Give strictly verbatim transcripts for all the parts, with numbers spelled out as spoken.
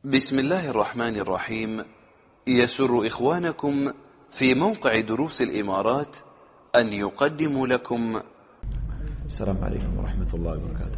بسم الله الرحمن الرحيم. يسر إخوانكم في موقع دروس الإمارات أن يقدموا لكم. السلام عليكم ورحمة الله وبركاته.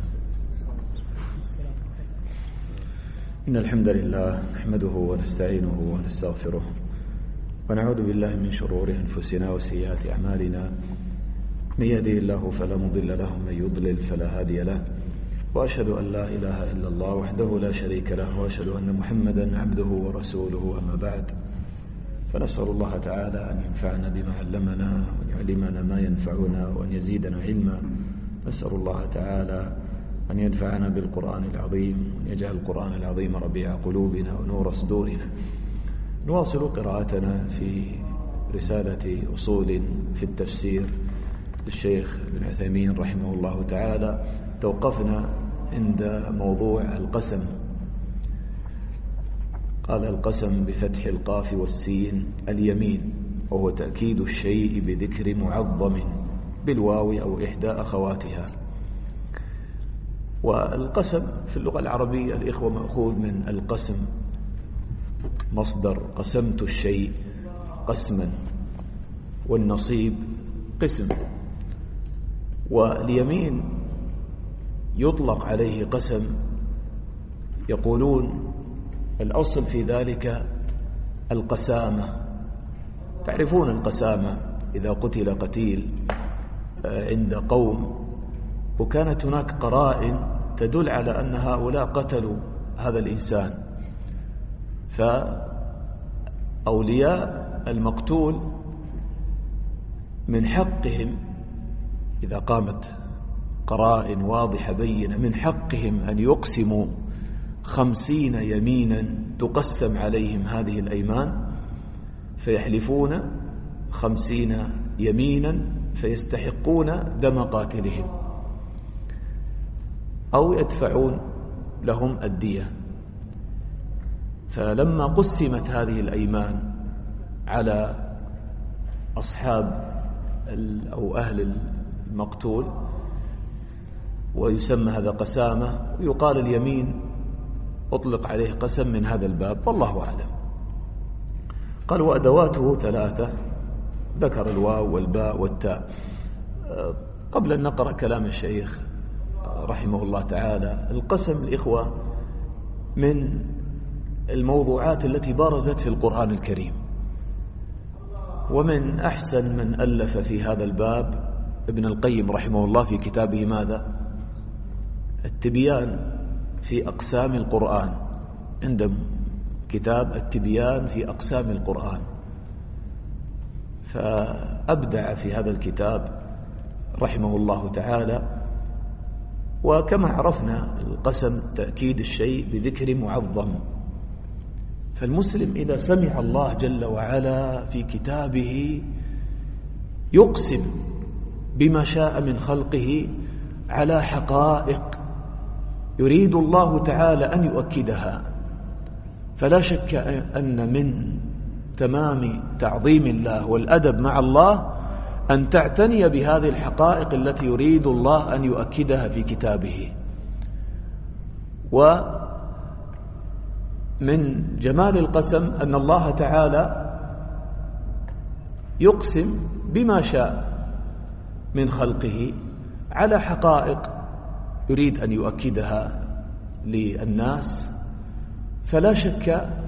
إن الحمد لله نحمده ونستعينه ونستغفره ونعوذ بالله من شرور أنفسنا وسيئات أعمالنا. من يهده الله فلا مضل له ومن يضلل فلا هادي له، وأشهد أن لا إله إلا الله وحده لا شريك له، وأشهد أن محمدا عبده ورسوله. أما بعد، فنسأل الله تعالى أن ينفعنا بما علمنا وأن يعلمنا ما ينفعنا وأن يزيدنا علما. نسأل الله تعالى أن ينفعنا بالقرآن العظيم وأن يجعل القرآن العظيم ربيع قلوبنا ونور صدورنا. نواصل قراءتنا في رسالة أصول في التفسير للشيخ ابن عثيمين رحمه الله تعالى. توقفنا عند موضوع القسم. قال: القسم بفتح القاف والسين اليمين، وهو تأكيد الشيء بذكر معظم بالواو أو إحدى أخواتها. والقسم في اللغة العربية الإخوة مأخوذ من القسم، مصدر قسمت الشيء قسما، والنصيب قسم. واليمين يطلق عليه قسم، يقولون الأصل في ذلك القسامة. تعرفون القسامة إذا قتل قتيل عند قوم وكانت هناك قرائن تدل على أن هؤلاء قتلوا هذا الإنسان، فأولياء المقتول من حقهم إذا قامت قرائن واضحة بينة من حقهم أن يقسموا خمسين يمينا تقسم عليهم هذه الأيمان، فيحلفون خمسين يمينا فيستحقون دم قاتلهم أو يدفعون لهم الدية. فلما قسمت هذه الأيمان على أصحاب أو أهل المقتول، ويسمى هذا قسامة، ويقال اليمين أطلق عليه قسم من هذا الباب، والله أعلم. قال: وأدواته ثلاثة، ذكر الواو والباء والتاء. قبل أن نقرأ كلام الشيخ رحمه الله تعالى، القسم الإخوة من الموضوعات التي بارزت في القرآن الكريم، ومن أحسن من ألف في هذا الباب ابن القيم رحمه الله في كتابه ماذا؟ التبيان في أقسام القرآن. عندهم كتاب التبيان في أقسام القرآن، فأبدع في هذا الكتاب رحمه الله تعالى. وكما عرفنا القسم تأكيد الشيء بذكر معظم، فالمسلم إذا سمع الله جل وعلا في كتابه يقسم بما شاء من خلقه على حقائق يريد الله تعالى أن يؤكدها، فلا شك أن من تمام تعظيم الله والأدب مع الله أن تعتني بهذه الحقائق التي يريد الله أن يؤكدها في كتابه. ومن جمال القسم أن الله تعالى يقسم بما شاء من خلقه على حقائق يريد أن يؤكدها للناس، فلا شك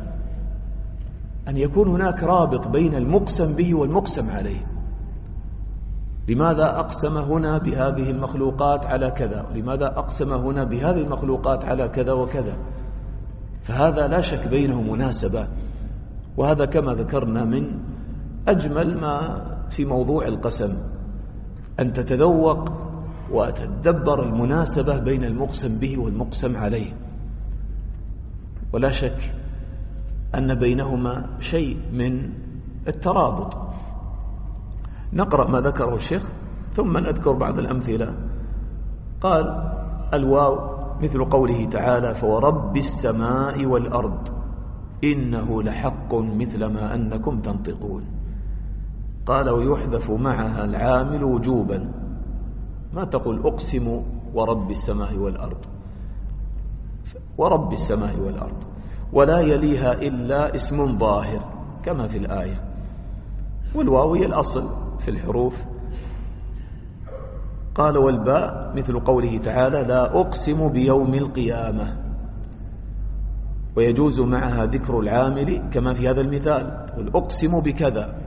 أن يكون هناك رابط بين المقسم به والمقسم عليه. لماذا أقسم هنا بهذه المخلوقات على كذا، ولماذا أقسم هنا بهذه المخلوقات على كذا وكذا؟ فهذا لا شك بينه مناسبة، وهذا كما ذكرنا من أجمل ما في موضوع القسم، أن تتذوق وتتدبر المناسبة بين المقسم به والمقسم عليه. ولا شك أن بينهما شيء من الترابط. نقرأ ما ذكره الشيخ ثم نذكر بعض الأمثلة. قال: الواو مثل قوله تعالى: فورب السماء والأرض إنه لحق مثل ما أنكم تنطقون. قال: ويحذف معها العامل وجوبا، ما تقول أقسم ورب السماء والأرض، ورب السماء والأرض. ولا يليها إلا اسم ظاهر كما في الآية. والواو هي الأصل في الحروف. قال والباء مثل قوله تعالى لا أقسم بيوم القيامة، ويجوز معها ذكر العامل كما في هذا المثال قل أقسم بكذا،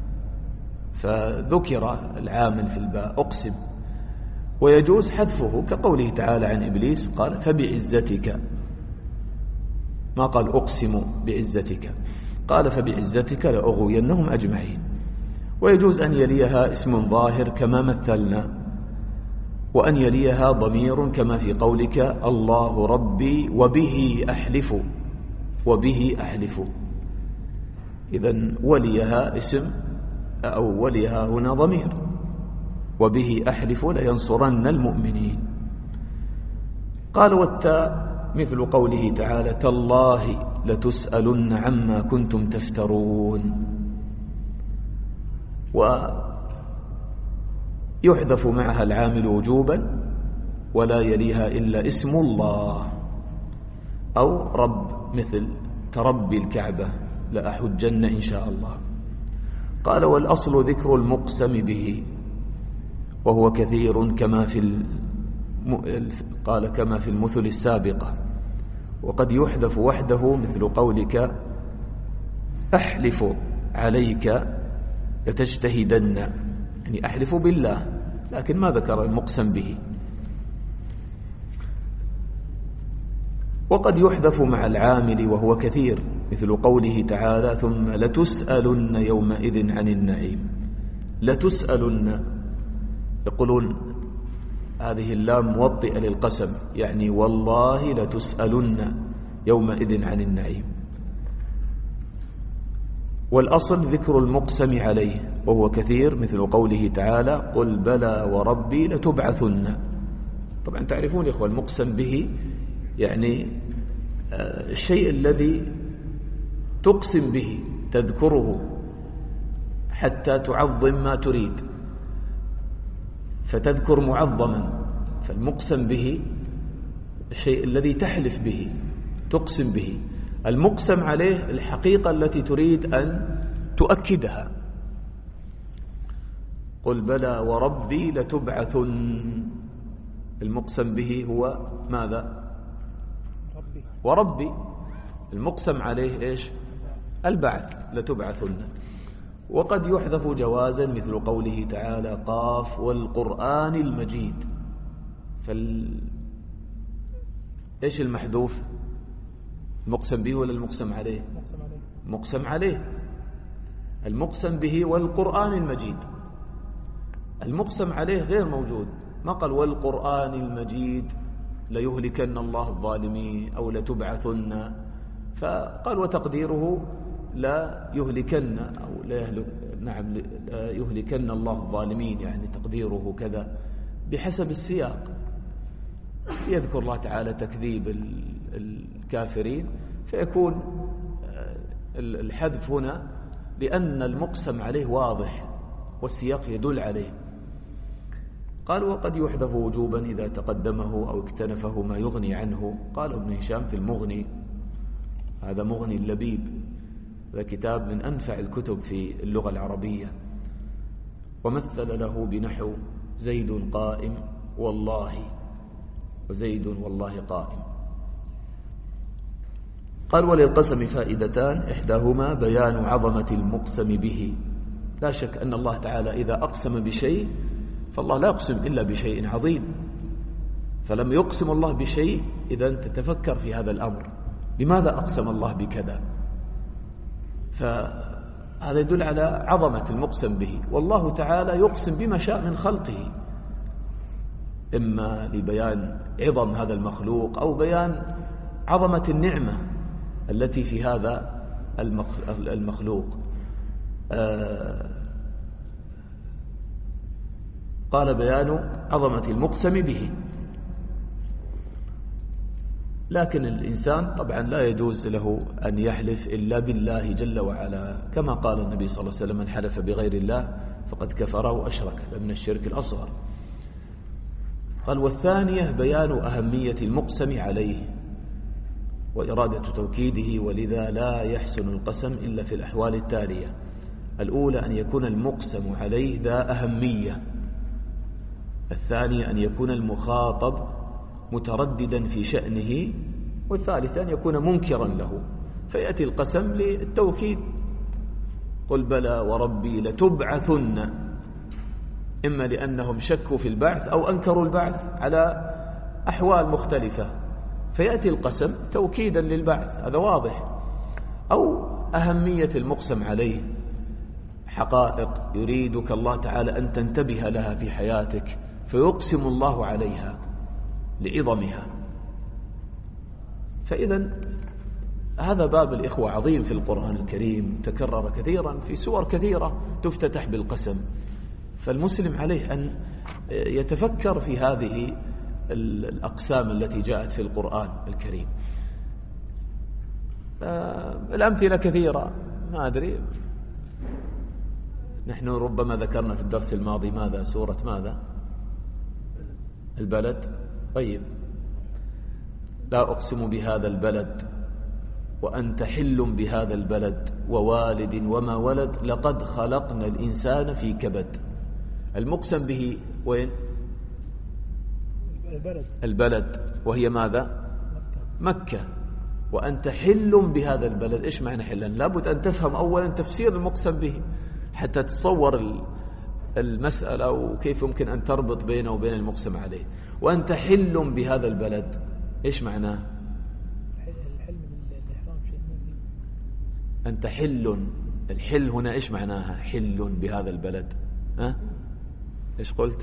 فذكر العامل في الباء أقسم. ويجوز حذفه كقوله تعالى عن إبليس قال فبعزتك، ما قال أقسم بعزتك، قال فبعزتك لأغوينهم أجمعين. ويجوز أن يليها اسم ظاهر كما مثلنا، وأن يليها ضمير كما في قولك الله ربي وبه أحلف، وبه أحلف. إذن وليها اسم أو وليها هنا ضمير، وبه أحلف لينصرن المؤمنين. قال والتاء مثل قوله تعالى تالله لتسألن عما كنتم تفترون. ويحذف معها العامل وجوبا ولا يليها إلا اسم الله أو رب، مثل تربي الكعبة لأحجن إن شاء الله. قال والأصل ذكر المقسم به، وهو كثير كما في الم... قال كما في المثل السابقة. وقد يحذف وحده مثل قولك أحلف عليك لتجتهدن، يعني أحلف بالله، لكن ما ذكر المقسم به. وقد يحذف مع العامل وهو كثير مثل قوله تعالى ثم لتسألن يومئذ عن النعيم. لتسألن يقولون هذه اللام موطئة للقسم، يعني والله لتسألن يومئذ عن النعيم. والأصل ذكر المقسم عليه وهو كثير مثل قوله تعالى قل بلى وربي لتبعثن. طبعا تعرفون يا إخوة المقسم به يعني الشيء الذي تقسم به تذكره حتى تعظم ما تريد فتذكر معظما، فالمقسم به الشيء الذي تحلف به تقسم به. المقسم عليه الحقيقة التي تريد أن تؤكدها. قل بلى وربي لتبعثن، المقسم به هو ماذا؟ ربي. وربي المقسم عليه إيش؟ البعث لتبعثن. وقد يحذف جوازا مثل قوله تعالى قاف والقرآن المجيد. فال إيش المحذوف؟ المقسم به ولا المقسم عليه؟ مقسم عليه. مقسم عليه. المقسم به والقرآن المجيد. المقسم عليه غير موجود، ما قال والقرآن المجيد ليهلكن الله الظالمين أو لتبعثن، فقال وتقديره لا يهلكن أو لا يهلك نعم لا يهلكن الله الظالمين، يعني تقديره كذا بحسب السياق. يذكر الله تعالى تكذيب الكافرين فيكون الحذف هنا لأن المقسم عليه واضح والسياق يدل عليه. قال وقد يحذف وجوبا إذا تقدمه أو اكتنفه ما يغني عنه. قال ابن هشام في المغني، هذا مغني اللبيب، هذا كتاب من أنفع الكتب في اللغة العربية، ومثل له بنحو زيد قائم والله، وزيد والله قائم. قال وللقسم فائدتان، إحداهما بيان عظمة المقسم به. لا شك أن الله تعالى إذا أقسم بشيء فالله لا يقسم إلا بشيء عظيم، فلم يقسم الله بشيء إذا تتفكر في هذا الأمر، لماذا أقسم الله بكذا؟ فهذا يدل على عظمة المقسم به. والله تعالى يقسم بما شاء من خلقه، إما لبيان عظم هذا المخلوق أو بيان عظمة النعمة التي في هذا المخلوق. آه قال بيان عظمة المقسم به. لكن الإنسان طبعا لا يجوز له أن يحلف إلا بالله جل وعلا، كما قال النبي صلى الله عليه وسلم من حلف بغير الله فقد كفر وأشرك، من الشرك الأصغر. قال والثانية بيان أهمية المقسم عليه، وإرادة توكيده، ولذا لا يحسن القسم إلا في الأحوال التالية: الأولى أن يكون المقسم عليه ذا أهمية، الثانية أن يكون المخاطب مترددا في شأنه، والثالثة أن يكون منكرا له، فيأتي القسم للتوكيد: قل بلى وربي لتبعثن، إما لأنهم شكوا في البعث أو أنكروا البعث على أحوال مختلفة، فيأتي القسم توكيدا للبعث، هذا واضح. أو أهمية المقسم عليه حقائق يريدك الله تعالى أن تنتبه لها في حياتك، فيقسم الله عليها لعظمها. فإذا هذا باب الإخوة عظيم في القرآن الكريم، تكرر كثيرا في سور كثيرة تفتتح بالقسم، فالمسلم عليه أن يتفكر في هذه الأقسام التي جاءت في القرآن الكريم. الأمثلة كثيرة، ما أدري، نحن ربما ذكرنا في الدرس الماضي ماذا؟ سورة ماذا؟ البلد. طيب، لا أقسم بهذا البلد وأنت حل بهذا البلد ووالد وما ولد لقد خلقنا الإنسان في كبد. المقسم به وين؟ البلد. البلد، وهي ماذا؟ مكة. وأنت حل بهذا البلد، إيش معنى حلا؟ لابد أن تفهم أولا تفسير المقسم به حتى تتصور المسألة وكيف يمكن أن تربط بينه وبين المقسم عليه. وأنت حل بهذا البلد، إيش معناه؟ الحل من الإحرام شيء ما أنت حل، الحل هنا إيش معناها؟ حل بهذا البلد، ها؟ إيش قلت؟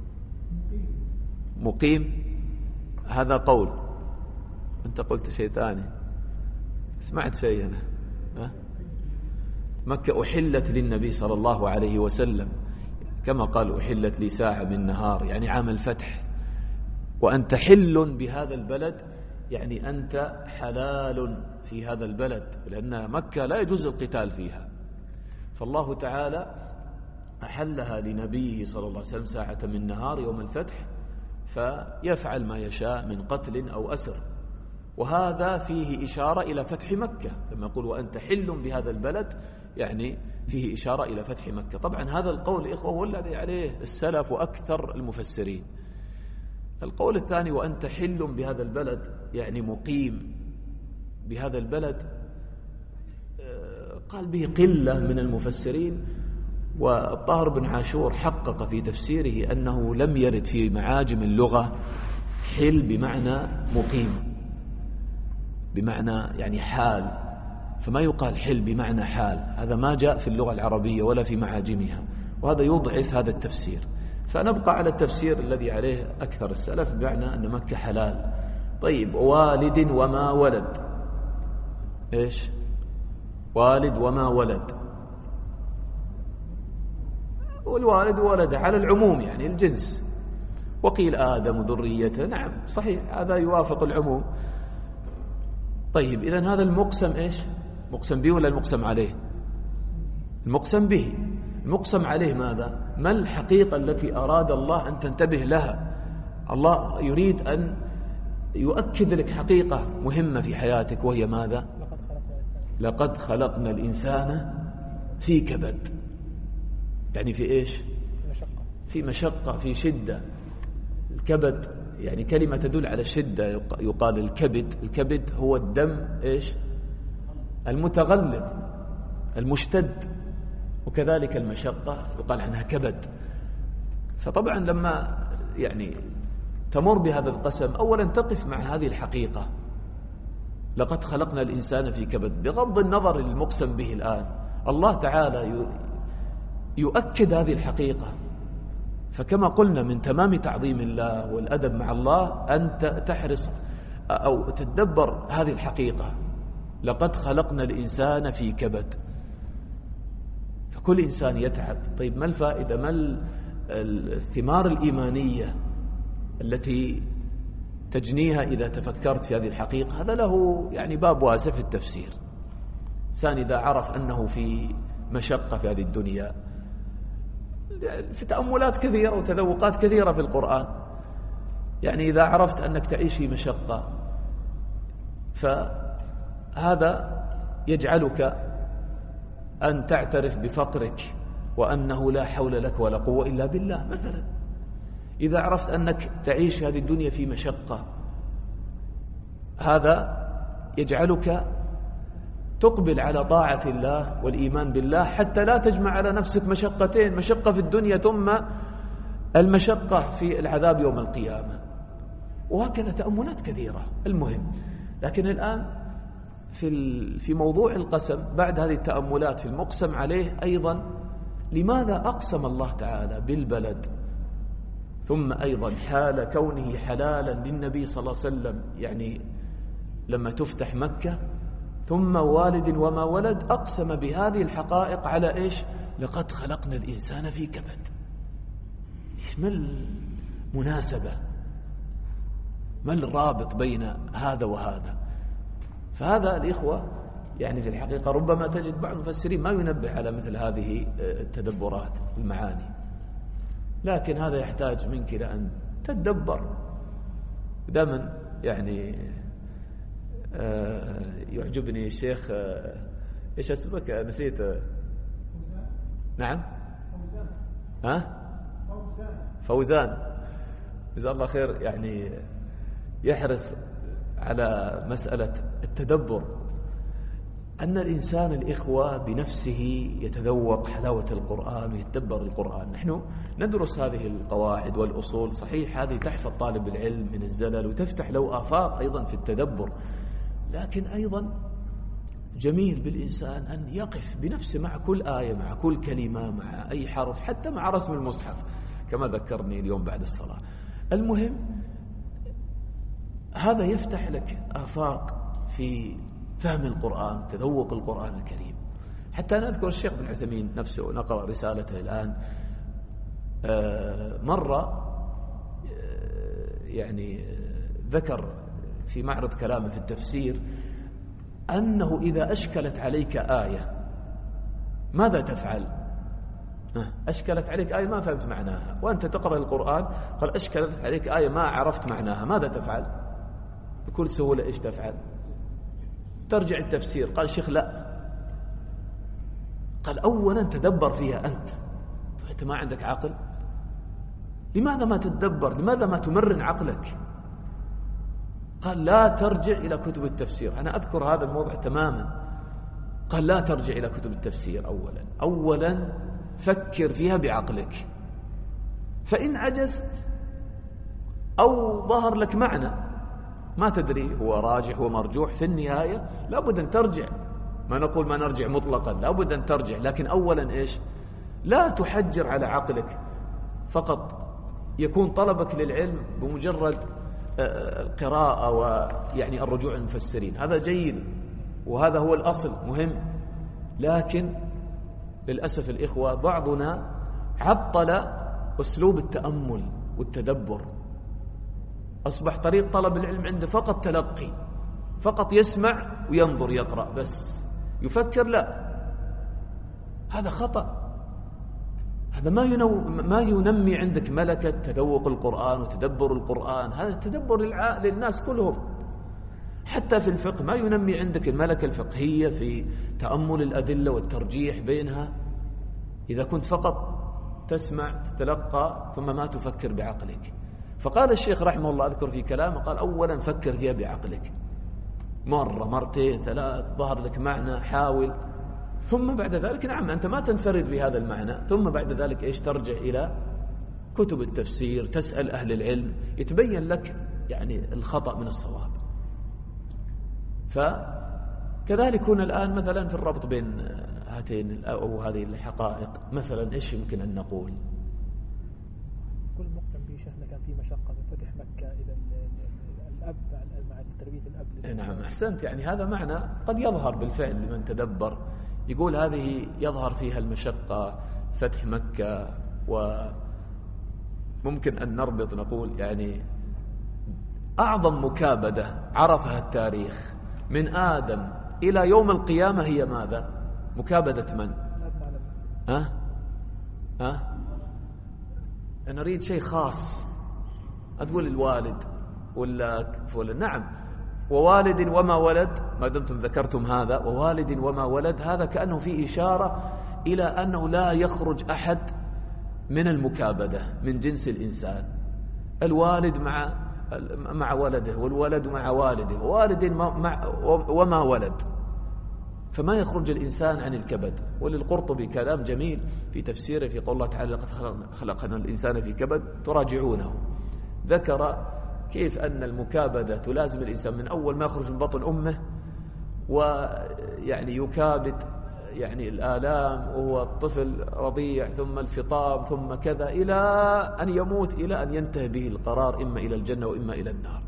مقيم، هذا قول، أنت قلت شيء ثاني، سمعت شيء أنا، ها؟ مكة أحلت للنبي صلى الله عليه وسلم، كما قال أحلت لي ساعة من نهار، يعني عام الفتح. وأنت حل بهذا البلد يعني أنت حلال في هذا البلد، لأن مكة لا يجوز القتال فيها، فالله تعالى أحلها لنبيه صلى الله عليه وسلم ساعة من نهار يوم الفتح، فيفعل ما يشاء من قتل أو أسر. وهذا فيه إشارة إلى فتح مكة، لما يقول وأنت حل بهذا البلد يعني فيه إشارة إلى فتح مكة. طبعا هذا القول إخوة هو الذي عليه السلف وأكثر المفسرين. القول الثاني وأنت حل بهذا البلد يعني مقيم بهذا البلد، قال به قلة من المفسرين، والطاهر بن عاشور حقق في تفسيره أنه لم يرد في معاجم اللغة حل بمعنى مقيم، بمعنى يعني حال، فما يقال حل بمعنى حال، هذا ما جاء في اللغة العربية ولا في معاجمها، وهذا يضعف هذا التفسير. فنبقى على التفسير الذي عليه أكثر السلف بمعنى أن مكة حلال. طيب، والد وما ولد، إيش؟ والد وما ولد، والوالد ولد على العموم يعني الجنس، وقيل آدم ذريته، نعم صحيح هذا يوافق العموم. طيب، إذن هذا المقسم إيش؟ مقسم به ولا المقسم عليه؟ المقسم به. المقسم عليه ماذا؟ ما الحقيقة التي أراد الله أن تنتبه لها؟ الله يريد أن يؤكد لك حقيقة مهمة في حياتك، وهي ماذا؟ لقد خلقنا الإنسان في كبد، يعني في إيش؟ في مشقة، في شدة. الكبد يعني كلمة تدل على الشدة، يقال الكبد. الكبد هو الدم إيش؟ المتغلظ المشتد، وكذلك المشقة يقال عنها كبد. فطبعا لما يعني تمر بهذا القسم أولا تقف مع هذه الحقيقة، لقد خلقنا الإنسان في كبد، بغض النظر المقسم به الآن الله تعالى يؤكد هذه الحقيقة. فكما قلنا من تمام تعظيم الله والأدب مع الله أن تحرص أو تتدبر هذه الحقيقة، لقد خلقنا الإنسان في كبد. فكل إنسان يتعب. طيب، ما الفائدة؟ ما الثمار الإيمانية التي تجنيها إذا تفكرت في هذه الحقيقة؟ هذا له يعني باب واسع في التفسير. إنسان إذا عرف أنه في مشقة في هذه الدنيا، في تأملات كثيرة وتذوقات كثيرة في القرآن، يعني إذا عرفت أنك تعيش في مشقة، هذا يجعلك أن تعترف بفقرك وأنه لا حول لك ولا قوة إلا بالله. مثلا إذا عرفت أنك تعيش هذه الدنيا في مشقة، هذا يجعلك تقبل على طاعة الله والإيمان بالله حتى لا تجمع على نفسك مشقتين، مشقة في الدنيا ثم المشقة في العذاب يوم القيامة. وهكذا تأملات كثيرة. المهم، لكن الآن في في موضوع القسم بعد هذه التأملات في المقسم عليه أيضا، لماذا أقسم الله تعالى بالبلد، ثم أيضا حال كونه حلالا للنبي صلى الله عليه وسلم، يعني لما تفتح مكة، ثم والد وما ولد أقسم بهذه الحقائق على إيش؟ لقد خلقنا الإنسان في كبد. ما المناسبة؟ ما الرابط بين هذا وهذا؟ فهذا الإخوة يعني في الحقيقة ربما تجد بعض المفسرين ما ينبه على مثل هذه التدبرات المعاني، لكن هذا يحتاج منك إلى أن تتدبر. دائما يعني يعجبني الشيخ، إيش اسمك؟ نسيت. نعم، ها؟ فوزان، جزاه الله خير، يعني يحرص على مسألة التدبر، أن الإنسان الإخوة بنفسه يتذوق حلاوة القرآن ويتدبر القرآن. نحن ندرس هذه القواعد والأصول، صحيح هذه تحفظ طالب العلم من الزلل وتفتح له آفاق أيضا في التدبر، لكن أيضا جميل بالإنسان أن يقف بنفسه مع كل آية، مع كل كلمة، مع أي حرف، حتى مع رسم المصحف كما ذكرني اليوم بعد الصلاة. المهم، هذا يفتح لك آفاق في فهم القرآن، تذوق القرآن الكريم. حتى أنا أذكر الشيخ بن عثيمين نفسه نقرأ رسالته الآن، مرة يعني ذكر في معرض كلامه في التفسير أنه إذا أشكلت عليك آية ماذا تفعل؟ أشكلت عليك آية ما فهمت معناها، وأنت تقرأ القرآن، قال أشكلت عليك آية ما عرفت معناها، ماذا تفعل؟ بكل سهولة إيش تفعل؟ ترجع التفسير. قال شيخ لا، قال أولا تدبر فيها أنت، أنت ما عندك عقل؟ لماذا ما تتدبر؟ لماذا ما تمرن عقلك؟ قال لا ترجع إلى كتب التفسير. أنا أذكر هذا الموضوع تماما. قال لا ترجع إلى كتب التفسير، أولا أولا فكر فيها بعقلك، فإن عجزت أو ظهر لك معنى ما تدري هو راجح ومرجوح، في النهاية لابد أن ترجع. ما نقول ما نرجع مطلقا، لابد أن ترجع، لكن أولا إيش؟ لا تحجر على عقلك فقط، يكون طلبك للعلم بمجرد القراءة ويعني الرجوع المفسرين، هذا جيد وهذا هو الأصل مهم. لكن للأسف الإخوة بعضنا عطل أسلوب التأمل والتدبر، أصبح طريق طلب العلم عنده فقط تلقي، فقط يسمع وينظر يقرأ بس، يفكر لا، هذا خطأ. هذا ما ينو ما ينمي عندك ملكة تذوق القرآن وتدبر القرآن. هذا التدبر للع... للناس كلهم، حتى في الفقه ما ينمي عندك الملكة الفقهية في تأمل الأدلة والترجيح بينها، إذا كنت فقط تسمع تتلقى ثم ما تفكر بعقلك. فقال الشيخ رحمه الله، أذكر في كلامه، قال أولا فكر فيها بعقلك، مرة مرتين ثلاث ظهر لك معنى حاول، ثم بعد ذلك نعم أنت ما تنفرد بهذا المعنى، ثم بعد ذلك إيش؟ ترجع إلى كتب التفسير، تسأل أهل العلم، يتبين لك يعني الخطأ من الصواب. فكذلك هنا الآن مثلا في الربط بين هاتين أو هذه الحقائق، مثلا إيش يمكن أن نقول؟ كل مقسم به شيخنا كان في مشقة من فتح مكة إلى الأب مع تربية الأب. نعم أحسنت، يعني هذا معنى قد يظهر بالفعل لمن تدبر، يقول هذه يظهر فيها المشقة، فتح مكة. وممكن أن نربط نقول يعني أعظم مكابدة عرفها التاريخ من آدم إلى يوم القيامة هي ماذا؟ مكابدة من؟ ها؟ ها؟ أنا أريد شيء خاص، أتقول الوالد ولا ولا نعم، ووالد وما ولد، ما دمتم ذكرتم هذا ووالد وما ولد، هذا كأنه فيه إشارة إلى أنه لا يخرج أحد من المكابدة من جنس الإنسان. الوالد مع مع ولده، والولد مع والده، ووالد مع وما ولد، فما يخرج الإنسان عن الكبد. وللقرطبي كلام جميل في تفسيره في قول الله تعالى لقد خلقنا الإنسان في كبد، تراجعونه، ذكر كيف أن المكابدة تلازم الإنسان من أول ما يخرج من بطن أمه، ويعني يكابد يعني الآلام وهو الطفل رضيع، ثم الفطام، ثم كذا، إلى أن يموت، إلى أن ينتهي به القرار إما إلى الجنة وإما إلى النار.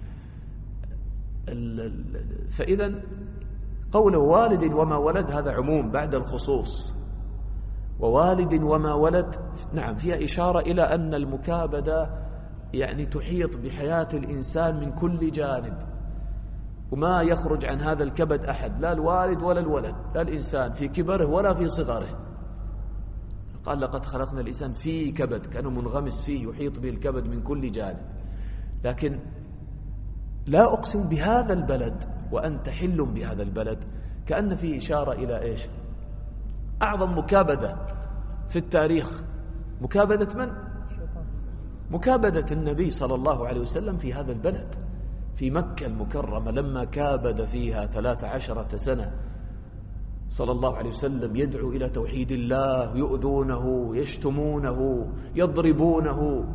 فإذا قوله والد وما ولد هذا عموم بعد الخصوص، ووالد وما ولد نعم فيها إشارة إلى أن المكابدة يعني تحيط بحياة الإنسان من كل جانب، وما يخرج عن هذا الكبد أحد، لا الوالد ولا الولد، لا الإنسان في كبره ولا في صغره. قال لقد خلقنا الإنسان في كبد، كأنه منغمس فيه، يحيط به الكبد من كل جانب. لكن لا أقسم بهذا البلد وأنت حل بهذا البلد، كأن فيه إشارة إلى إيش؟ أعظم مكابدة في التاريخ، مكابدة من؟ مكابدة النبي صلى الله عليه وسلم في هذا البلد، في مكة المكرمة، لما كابد فيها ثلاث عشرة سنة صلى الله عليه وسلم يدعو إلى توحيد الله، يؤذونه، يشتمونه، يضربونه،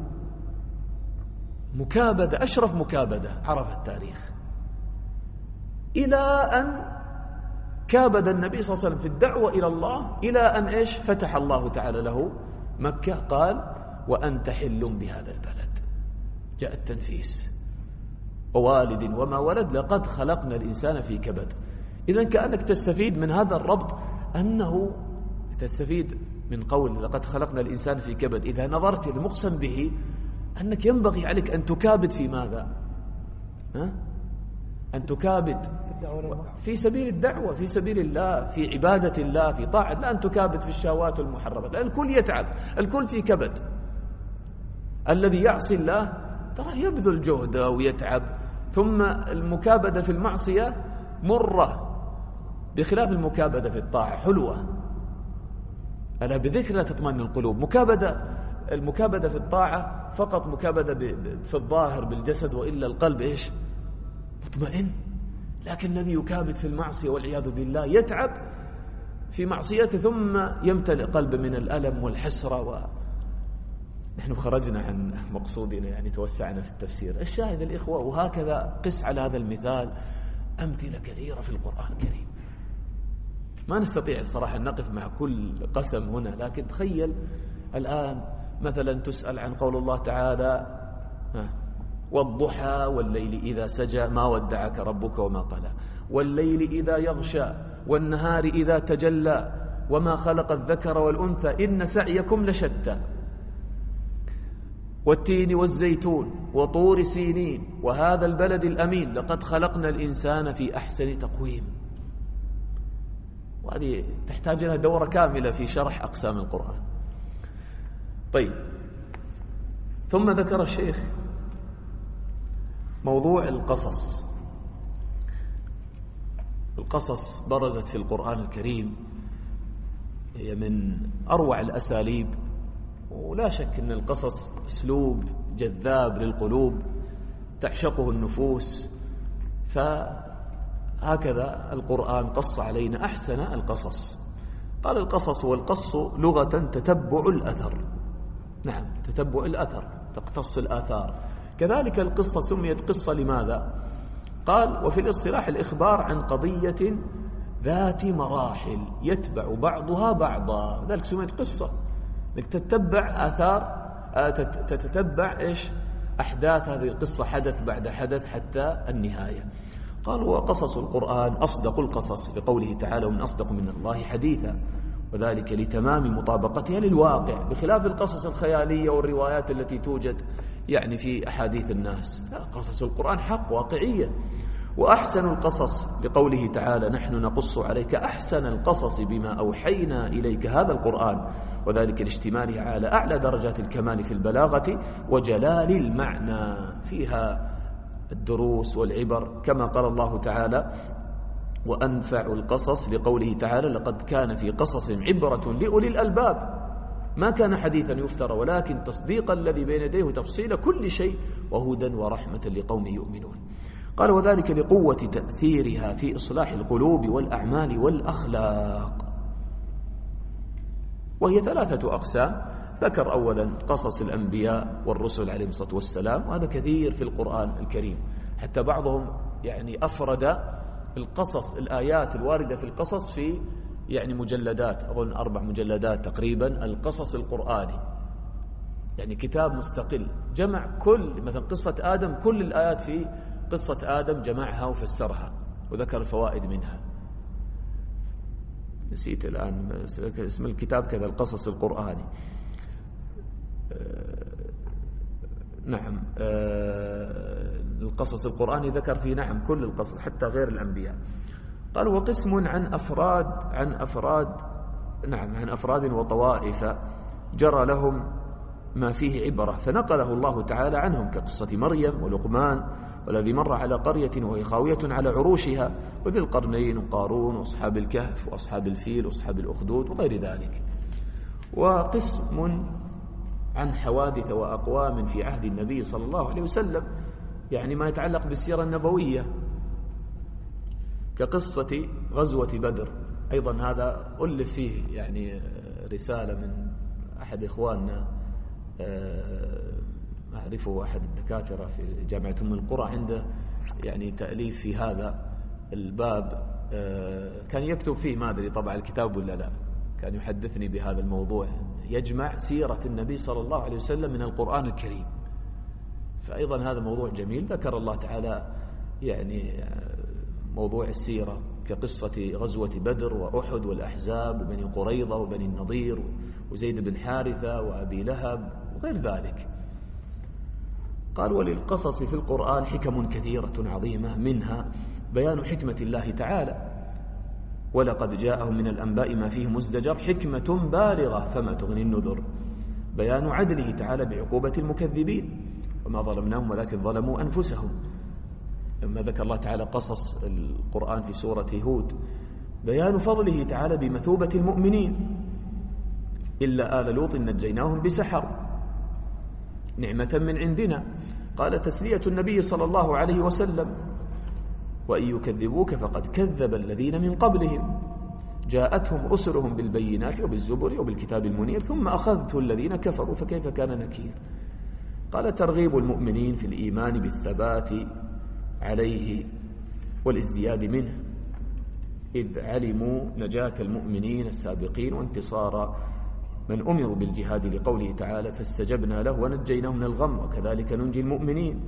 مكابدة، أشرف مكابدة عرف التاريخ، إلى أن كابد النبي صلى الله عليه وسلم في الدعوة إلى الله، إلى أن إيش؟ فتح الله تعالى له مكة، قال وأنت حل بهذا البلد، جاء التنفيس، ووالد وما ولد لقد خلقنا الإنسان في كبد. إذن كأنك تستفيد من هذا الربط، أنه تستفيد من قول لقد خلقنا الإنسان في كبد، إذا نظرت المقسم به أنك ينبغي عليك أن تكابد في ماذا؟ ها؟ أن تكابد في سبيل الدعوة، في سبيل الله، في عبادة الله، في طاعة، لا أن تكابد في الشهوات والمحرمات، لأن الكل يتعب، الكل في كبد. الذي يعصي الله ترى يبذل جهده ويتعب، ثم المكابدة في المعصية مرة، بخلاف المكابدة في الطاعة حلوة. ألا بذكر لا تطمئن القلوب. مكابدة المكابدة في الطاعة فقط مكابدة في الظاهر بالجسد، وإلا القلب إيش؟ مطمئن. لكن الذي يكابد في المعصية والعياذ بالله يتعب في معصيته، ثم يمتلئ قلبه من الألم والحسرة. و نحن خرجنا عن مقصودنا، يعني توسعنا في التفسير. الشاهد الإخوة، وهكذا قس على هذا المثال أمثلة كثيرة في القرآن الكريم. ما نستطيع صراحة أن نقف مع كل قسم هنا، لكن تخيل الآن مثلا تسأل عن قول الله تعالى والضحى والليل إذا سجى ما ودعك ربك وما قلى، والليل إذا يغشى والنهار إذا تجلى وما خلق الذكر والأنثى إن سعيكم لشتى، والتين والزيتون وطور سينين وهذا البلد الأمين لقد خلقنا الإنسان في أحسن تقويم. وهذه تحتاج لها دورة كاملة في شرح أقسام القرآن. طيب، ثم ذكر الشيخ موضوع القصص. القصص برزت في القرآن الكريم، هي من أروع الأساليب، ولا شك أن القصص أسلوب جذاب للقلوب تعشقه النفوس، فهكذا القرآن قص علينا أحسن القصص. قال القصص والقص لغة تتبع الأثر، نعم تتبع الأثر، تقتص الآثار. كذلك القصة سميت قصة لماذا؟ قال وفي الاصطلاح الإخبار عن قضية ذات مراحل يتبع بعضها بعضا، ذلك سميت قصة، انك تتبع آثار، تتتبع إيش؟ أحداث هذه القصة حدث بعد حدث حتى النهاية. قال وقصص القرآن أصدق القصص، لقوله تعالى ومن أصدق من الله حديثا، وذلك لتمام مطابقتها للواقع، بخلاف القصص الخيالية والروايات التي توجد يعني في أحاديث الناس. لا، قصص القرآن حق، واقعية. وأحسن القصص لقوله تعالى نحن نقص عليك أحسن القصص بما أوحينا إليك هذا القرآن، وذلك لاشتماله على أعلى درجات الكمال في البلاغة وجلال المعنى. فيها الدروس والعبر، كما قال الله تعالى: وأنفع القصص، لقوله تعالى: لقد كان في قصصهم عبرة لأولي الألباب ما كان حديثا يفترى ولكن تصديق الذي بين يديه وتفصيل كل شيء وهدى ورحمة لقوم يؤمنون. قال: وذلك لقوة تأثيرها في إصلاح القلوب والأعمال والأخلاق. وهي ثلاثة أقسام. ذكر أولا قصص الأنبياء والرسل عليهم الصلاة والسلام، وهذا كثير في القرآن الكريم، حتى بعضهم يعني أفرد القصص، الآيات الواردة في القصص في يعني مجلدات، أظن أربع مجلدات تقريبا، القصص القرآني، يعني كتاب مستقل جمع كل مثلا قصة آدم، كل الآيات في قصة آدم جمعها وفسرها وذكر الفوائد منها. نسيت الآن اسم الكتاب كذا، القصص القرآني. نعم، القصص القرآني ذكر فيه نعم كل القصص حتى غير الأنبياء. قال: وقسم عن أفراد عن أفراد نعم عن أفراد وطوائف جرى لهم ما فيه عبرة فنقله الله تعالى عنهم، كقصة مريم ولقمان والذي مر على قرية وهي خاوية على عروشها، وذي القرنين وقارون وأصحاب الكهف وأصحاب الفيل وأصحاب الأخدود وغير ذلك. وقسم عن حوادث وأقوام في عهد النبي صلى الله عليه وسلم، يعني ما يتعلق بالسيرة النبوية، كقصة غزوة بدر. أيضا هذا ألف فيه يعني رسالة من أحد إخواننا أعرفه، أحد الدكاترة في جامعة أم القرى، عنده يعني تأليف في هذا الباب، كان يكتب فيه، ما أدري طبع الكتاب ولا لا، كان يحدثني بهذا الموضوع، يجمع سيرة النبي صلى الله عليه وسلم من القرآن الكريم. فأيضا هذا موضوع جميل. ذكر الله تعالى يعني موضوع السيرة كقصة غزوة بدر وأحد والأحزاب وبني قريظة وبني النضير وزيد بن حارثة وأبي لهب وغير ذلك. قال: وللقصص في القرآن حكم كثيرة عظيمة، منها بيان حكمة الله تعالى: ولقد جاءهم من الأنباء ما فيه مزدجر، حكمة بالغة فما تغني النذر. بيان عدله تعالى بعقوبة المكذبين، وما ظلمناهم ولكن ظلموا أنفسهم. لما ذكر الله تعالى قصص القرآن في سورة هود، بيان فضله تعالى بمثوبة المؤمنين، إلا آل لوط نجيناهم بسحر، نعمة من عندنا. قال: تسلية النبي صلى الله عليه وسلم: وإن يكذبوك فقد كذب الذين من قبلهم، جاءتهم رسلهم بالبينات وبالزبر وبالكتاب المنير ثم أخذت الذين كفروا فكيف كان نكير. قال: ترغيب المؤمنين في الإيمان بالثبات عليه والازدياد منه، إذ علموا نجاة المؤمنين السابقين وانتصار من أمروا بالجهاد، لقوله تعالى: فاستجبنا له ونجيناه من الغم وكذلك ننجي المؤمنين.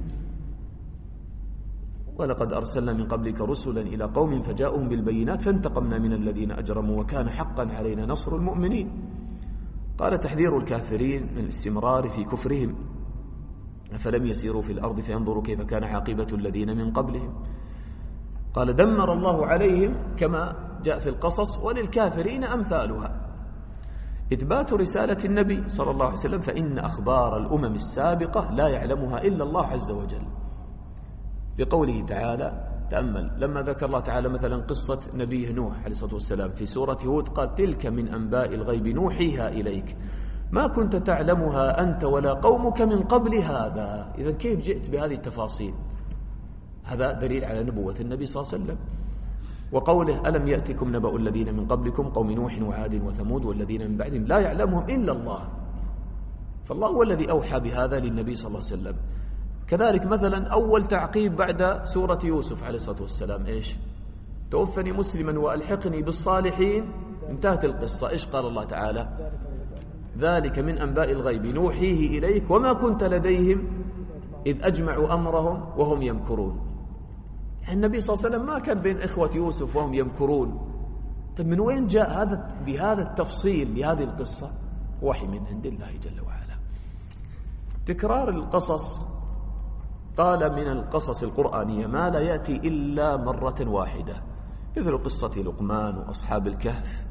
ولقد أرسلنا من قبلك رسلا إلى قوم فجاءهم بالبينات فانتقمنا من الذين أجرموا وكان حقا علينا نصر المؤمنين. قال: تحذير الكافرين من الاستمرار في كفرهم، أفلم يسيروا في الأرض فينظروا كيف كان عاقبة الذين من قبلهم. قال: دمر الله عليهم كما جاء في القصص، وللكافرين أمثالها. إثبات رسالة النبي صلى الله عليه وسلم، فإن أخبار الأمم السابقة لا يعلمها إلا الله عز وجل، بقوله تعالى: تأمل لما ذكر الله تعالى مثلا قصة نبيه نوح عليه الصلاة والسلام في سورة هود، قال: تلك من أنباء الغيب نوحيها إليك ما كنت تعلمها أنت ولا قومك من قبل هذا. إذن كيف جئت بهذه التفاصيل؟ هذا دليل على نبوة النبي صلى الله عليه وسلم. وقوله: ألم يأتكم نبأ الذين من قبلكم قوم نوح وعاد وثمود والذين من بعدهم لا يعلمهم إلا الله. فالله هو الذي أوحى بهذا للنبي صلى الله عليه وسلم. كذلك مثلا أول تعقيب بعد سورة يوسف عليه الصلاة والسلام إيش؟ توفني مسلما وألحقني بالصالحين. انتهت القصة. إيش قال الله تعالى؟ ذلك من أنباء الغيب نوحيه إليك وما كنت لديهم إذ أجمعوا أمرهم وهم يمكرون. يعني النبي صلى الله عليه وسلم ما كان بين إخوة يوسف وهم يمكرون. طيب من وين جاء هذا بهذا التفصيل لهذه القصة؟ وحي من عند الله جل وعلا. تكرار القصص، قال: من القصص القرآنية ما لا يأتي إلا مرة واحدة، مثل قصة لقمان وأصحاب الكهف،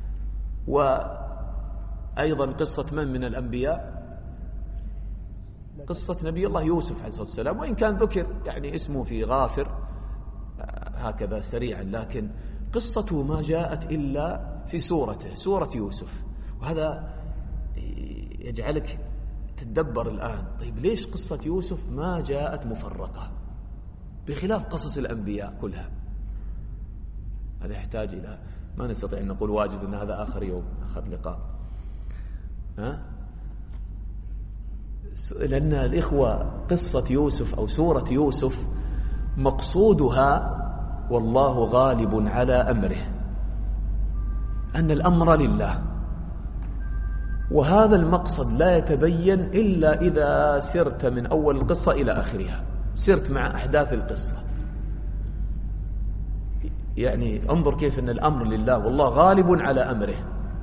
وأيضا قصة من من الأنبياء قصة نبي الله يوسف عليه الصلاة والسلام، وإن كان ذكر يعني اسمه في غافر هكذا سريعا، لكن قصته ما جاءت إلا في سورته، سورة يوسف. وهذا يجعلك تتدبر الآن، طيب ليش قصة يوسف ما جاءت مفرقة بخلاف قصص الأنبياء كلها؟ هذا يحتاج إلى، ما نستطيع أن نقول واجب أن هذا آخر يوم آخر لقاء، ها؟ لأن الإخوة قصة يوسف أو سورة يوسف مقصودها والله غالب على أمره، أن الأمر لله، وهذا المقصد لا يتبين إلا إذا سرت من أول القصة إلى آخرها، سرت مع أحداث القصة. يعني انظر كيف أن الأمر لله والله غالب على أمره.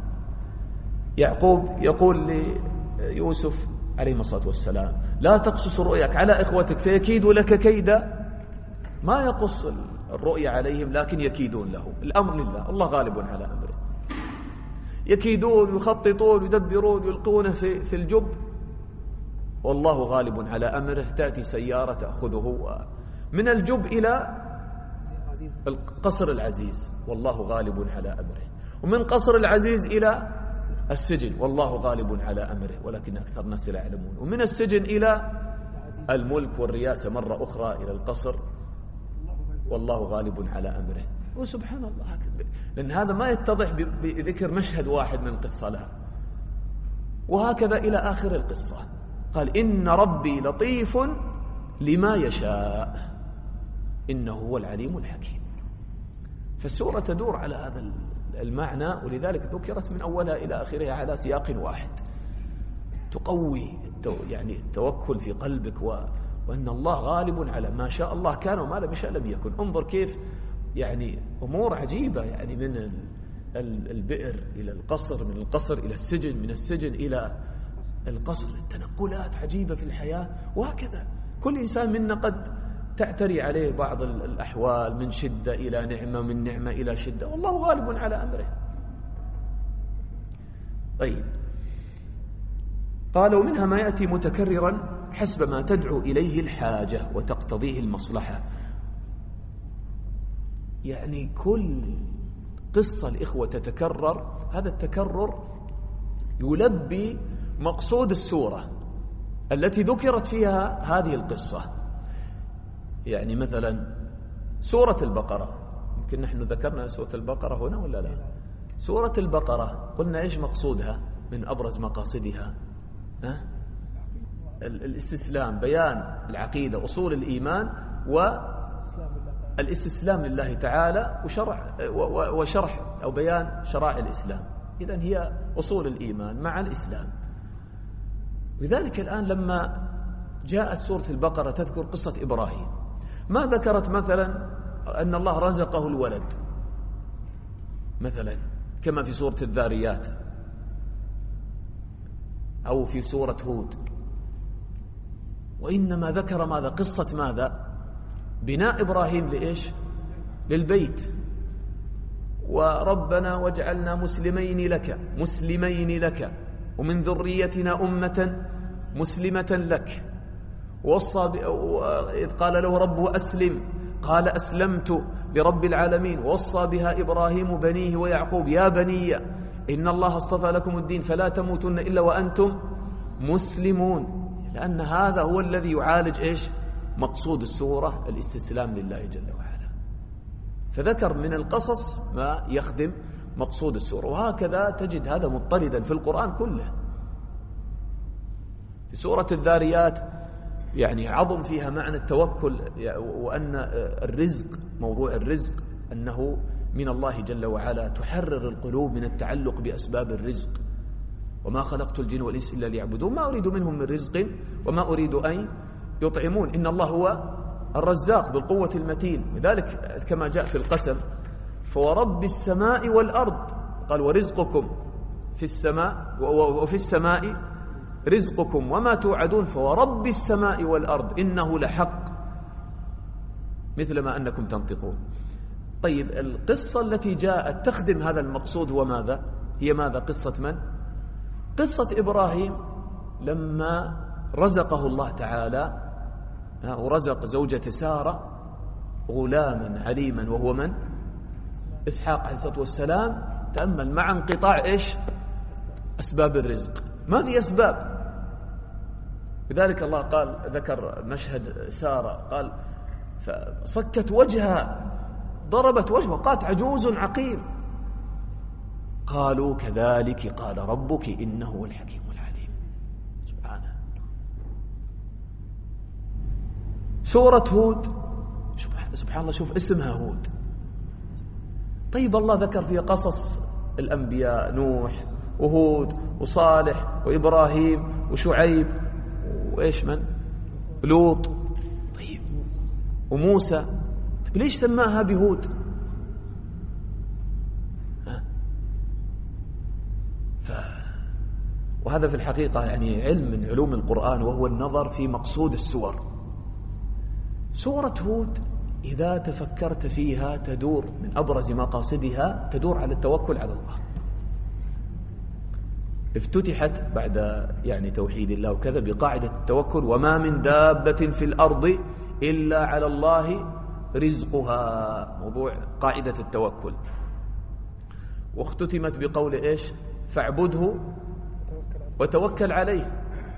يعقوب يقول ليوسف عليه الصلاة والسلام لا تقصص رؤياك على إخوتك فيكيدوا لك كيدا، ما يقص الرؤيا عليهم لكن يكيدون له. الأمر لله، الله غالب على أمره. يكيدون يخططون يدبرون يلقون في في الجب، والله غالب على أمره. تأتي سيارة تأخذه من الجب إلى القصر العزيز، والله غالب على أمره. ومن قصر العزيز إلى السجن، والله غالب على أمره ولكن أكثر الناس لا يعلمون. ومن السجن إلى الملك والرياسة مرة أخرى إلى القصر، والله غالب على أمره. وسبحان الله هكذا، لأن هذا ما يتضح بذكر مشهد واحد من قصة لها. وهكذا إلى آخر القصة قال إن ربي لطيف لما يشاء إنه هو العليم الحكيم. فالسورة تدور على هذا المعنى، ولذلك ذكرت من أولها إلى آخرها على سياق واحد، تقوي يعني التوكل في قلبك، وأن الله غالب على ما شاء الله كان وما لم يشاء لم يكن. انظر كيف يعني أمور عجيبة، يعني من البئر إلى القصر، من القصر إلى السجن، من السجن إلى القصر، التنقلات عجيبة في الحياة. وهكذا كل إنسان منا قد تعتري عليه بعض الأحوال، من شدة إلى نعمة، من نعمة إلى شدة، والله غالب على أمره. طيب قال ومنها ما يأتي متكررا حسب ما تدعو إليه الحاجة وتقتضيه المصلحة. يعني كل قصة الإخوة تتكرر، هذا التكرر يلبي مقصود السورة التي ذكرت فيها هذه القصة. يعني مثلا سورة البقرة، يمكن نحن ذكرنا سورة البقرة هنا ولا لا؟ سورة البقرة قلنا إيش مقصودها من أبرز مقاصدها؟ ها؟ الاستسلام، بيان العقيدة، أصول الإيمان والاستسلام لله تعالى، وشرح وشرح أو بيان شرائع الإسلام. إذن هي أصول الإيمان مع الإسلام. لذلك الآن لما جاءت سورة البقرة تذكر قصة إبراهيم، ما ذكرت مثلا أن الله رزقه الولد مثلا كما في سورة الذاريات أو في سورة هود، وإنما ذكر ماذا؟ قصة ماذا؟ بناء إبراهيم لإيش؟ للبيت. وربنا واجعلنا مسلمين لك مسلمين لك ومن ذريتنا أمة مسلمة لك. ووصى إذ قال له ربه أسلم قال أسلمت لرب العالمين. ووصى بها إبراهيم بنيه ويعقوب يا بني إن الله اصطفى لكم الدين فلا تموتن إلا وأنتم مسلمون. لأن هذا هو الذي يعالج إيش؟ مقصود السورة، الاستسلام لله جل وعلا. فذكر من القصص ما يخدم مقصود السورة، وهكذا تجد هذا مضطردا في القرآن كله. في سورة الذاريات يعني عظم فيها معنى التوكل، وأن الرزق، موضوع الرزق أنه من الله جل وعلا، تحرر القلوب من التعلق بأسباب الرزق. وما خلقت الجن والإنس إلا ليعبدون ما أريد منهم من رزق وما أريد أن يطعمون إن الله هو الرزاق ذو القوة المتين. لذلك كما جاء في القسم فورب السماء والأرض قال ورزقكم في السماء وفي السماء رزقكم وما توعدون فورب السماء والأرض إنه لحق مثل ما أنكم تنطقون. طيب القصة التي جاءت تخدم هذا المقصود هو ماذا؟ هي ماذا؟ قصة من؟ قصة إبراهيم لما رزقه الله تعالى ورزق زوجة سارة غلاما عليما وهو من؟ إسحاق عليه الصلاة والسلام. تأمل مع انقطاع إيش؟ أسباب الرزق، ما في أسباب. لذلك الله قال، ذكر مشهد سارة، قال فصكت وجهها، ضربت وجهها، قالت عجوز عقيم. قالوا كذلك قال ربك إنه هو الحكيم العليم. سبحانه. سورة هود، سبحان الله، شوف اسمها هود. طيب الله ذكر فيها قصص الأنبياء، نوح وهود وصالح وإبراهيم وشعيب وإيش من؟ لوط. طيب وموسى، طيب ليش سماها بهود؟ ها؟ ف... وهذا في الحقيقة يعني علم من علوم القرآن، وهو النظر في مقصود السور. سورة هود إذا تفكرت فيها تدور من أبرز مقاصدها تدور على التوكل على الله. افتتحت بعد يعني توحيد الله وكذا بقاعدة التوكل، وما من دابة في الأرض إلا على الله رزقها، موضوع قاعدة التوكل. واختتمت بقول إيش؟ فاعبده وتوكل عليه.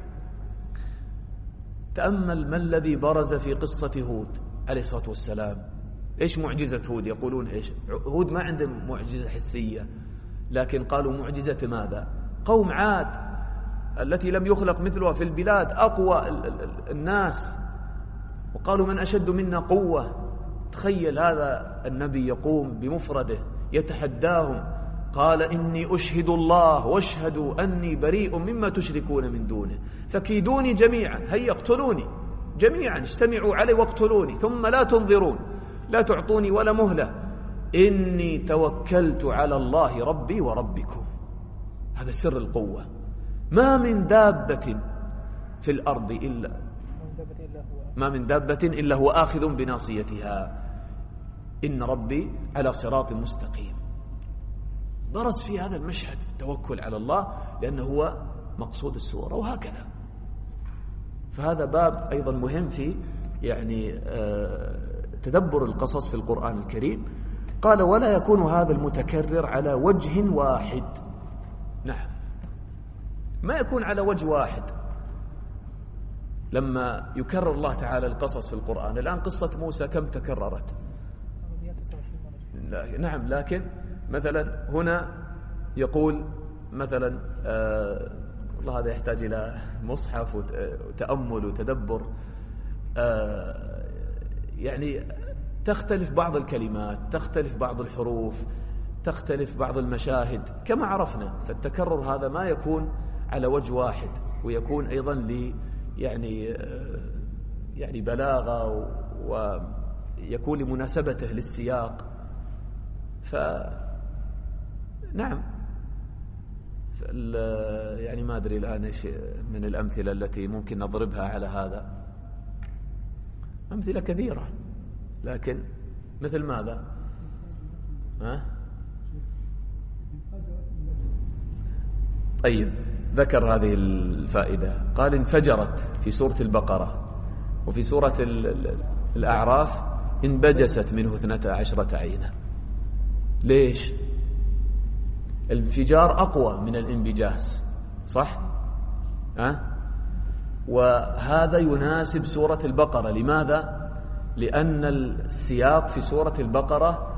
تأمل ما الذي برز في قصة هود عليه الصلاة والسلام. إيش معجزة هود؟ يقولون إيش؟ هود ما عنده معجزة حسية، لكن قالوا معجزة ماذا؟ قوم عاد التي لم يخلق مثلها في البلاد، أقوى الناس، وقالوا من أشد منا قوة. تخيل هذا النبي يقوم بمفرده يتحداهم، قال إني أشهد الله واشهدوا أني بريء مما تشركون من دونه فكيدوني جميعا، هيا اقتلوني جميعا، اجتمعوا علي واقتلوني ثم لا تنظرون، لا تعطوني ولا مهلة، إني توكلت على الله ربي وربكم. هذا سر القوة. ما من دابة في الأرض إلا ما من دابة إلا هو آخذ بناصيتها، إن ربي على صراط مستقيم. برز في هذا المشهد التوكل على الله لأنه هو مقصود السورة، وهكذا. فهذا باب أيضا مهم في يعني تدبر القصص في القرآن الكريم. قال ولا يكون هذا المتكرر على وجه واحد. نعم، ما يكون على وجه واحد. لما يكرر الله تعالى القصص في القرآن، الآن قصة موسى كم تكررت؟ لا نعم، لكن مثلا هنا يقول مثلا آه والله هذا يحتاج إلى مصحف وتأمل وتدبر. آه يعني تختلف بعض الكلمات، تختلف بعض الحروف، تختلف بعض المشاهد كما عرفنا. فالتكرر هذا ما يكون على وجه واحد، ويكون أيضا ل يعني يعني بلاغة، ويكون لمناسبته للسياق. فنعم يعني ما أدري الآن إيش من الأمثلة التي ممكن نضربها على هذا. أمثلة كثيرة، لكن مثل ماذا؟ ها؟ طيب، ذكر هذه الفائدة، قال انفجرت في سورة البقرة، وفي سورة الأعراف انبجست منه اثنتا عشرة عينا. ليش؟ الانفجار أقوى من الانبجاس، صح؟ أه؟ وهذا يناسب سورة البقرة. لماذا؟ لأن السياق في سورة البقرة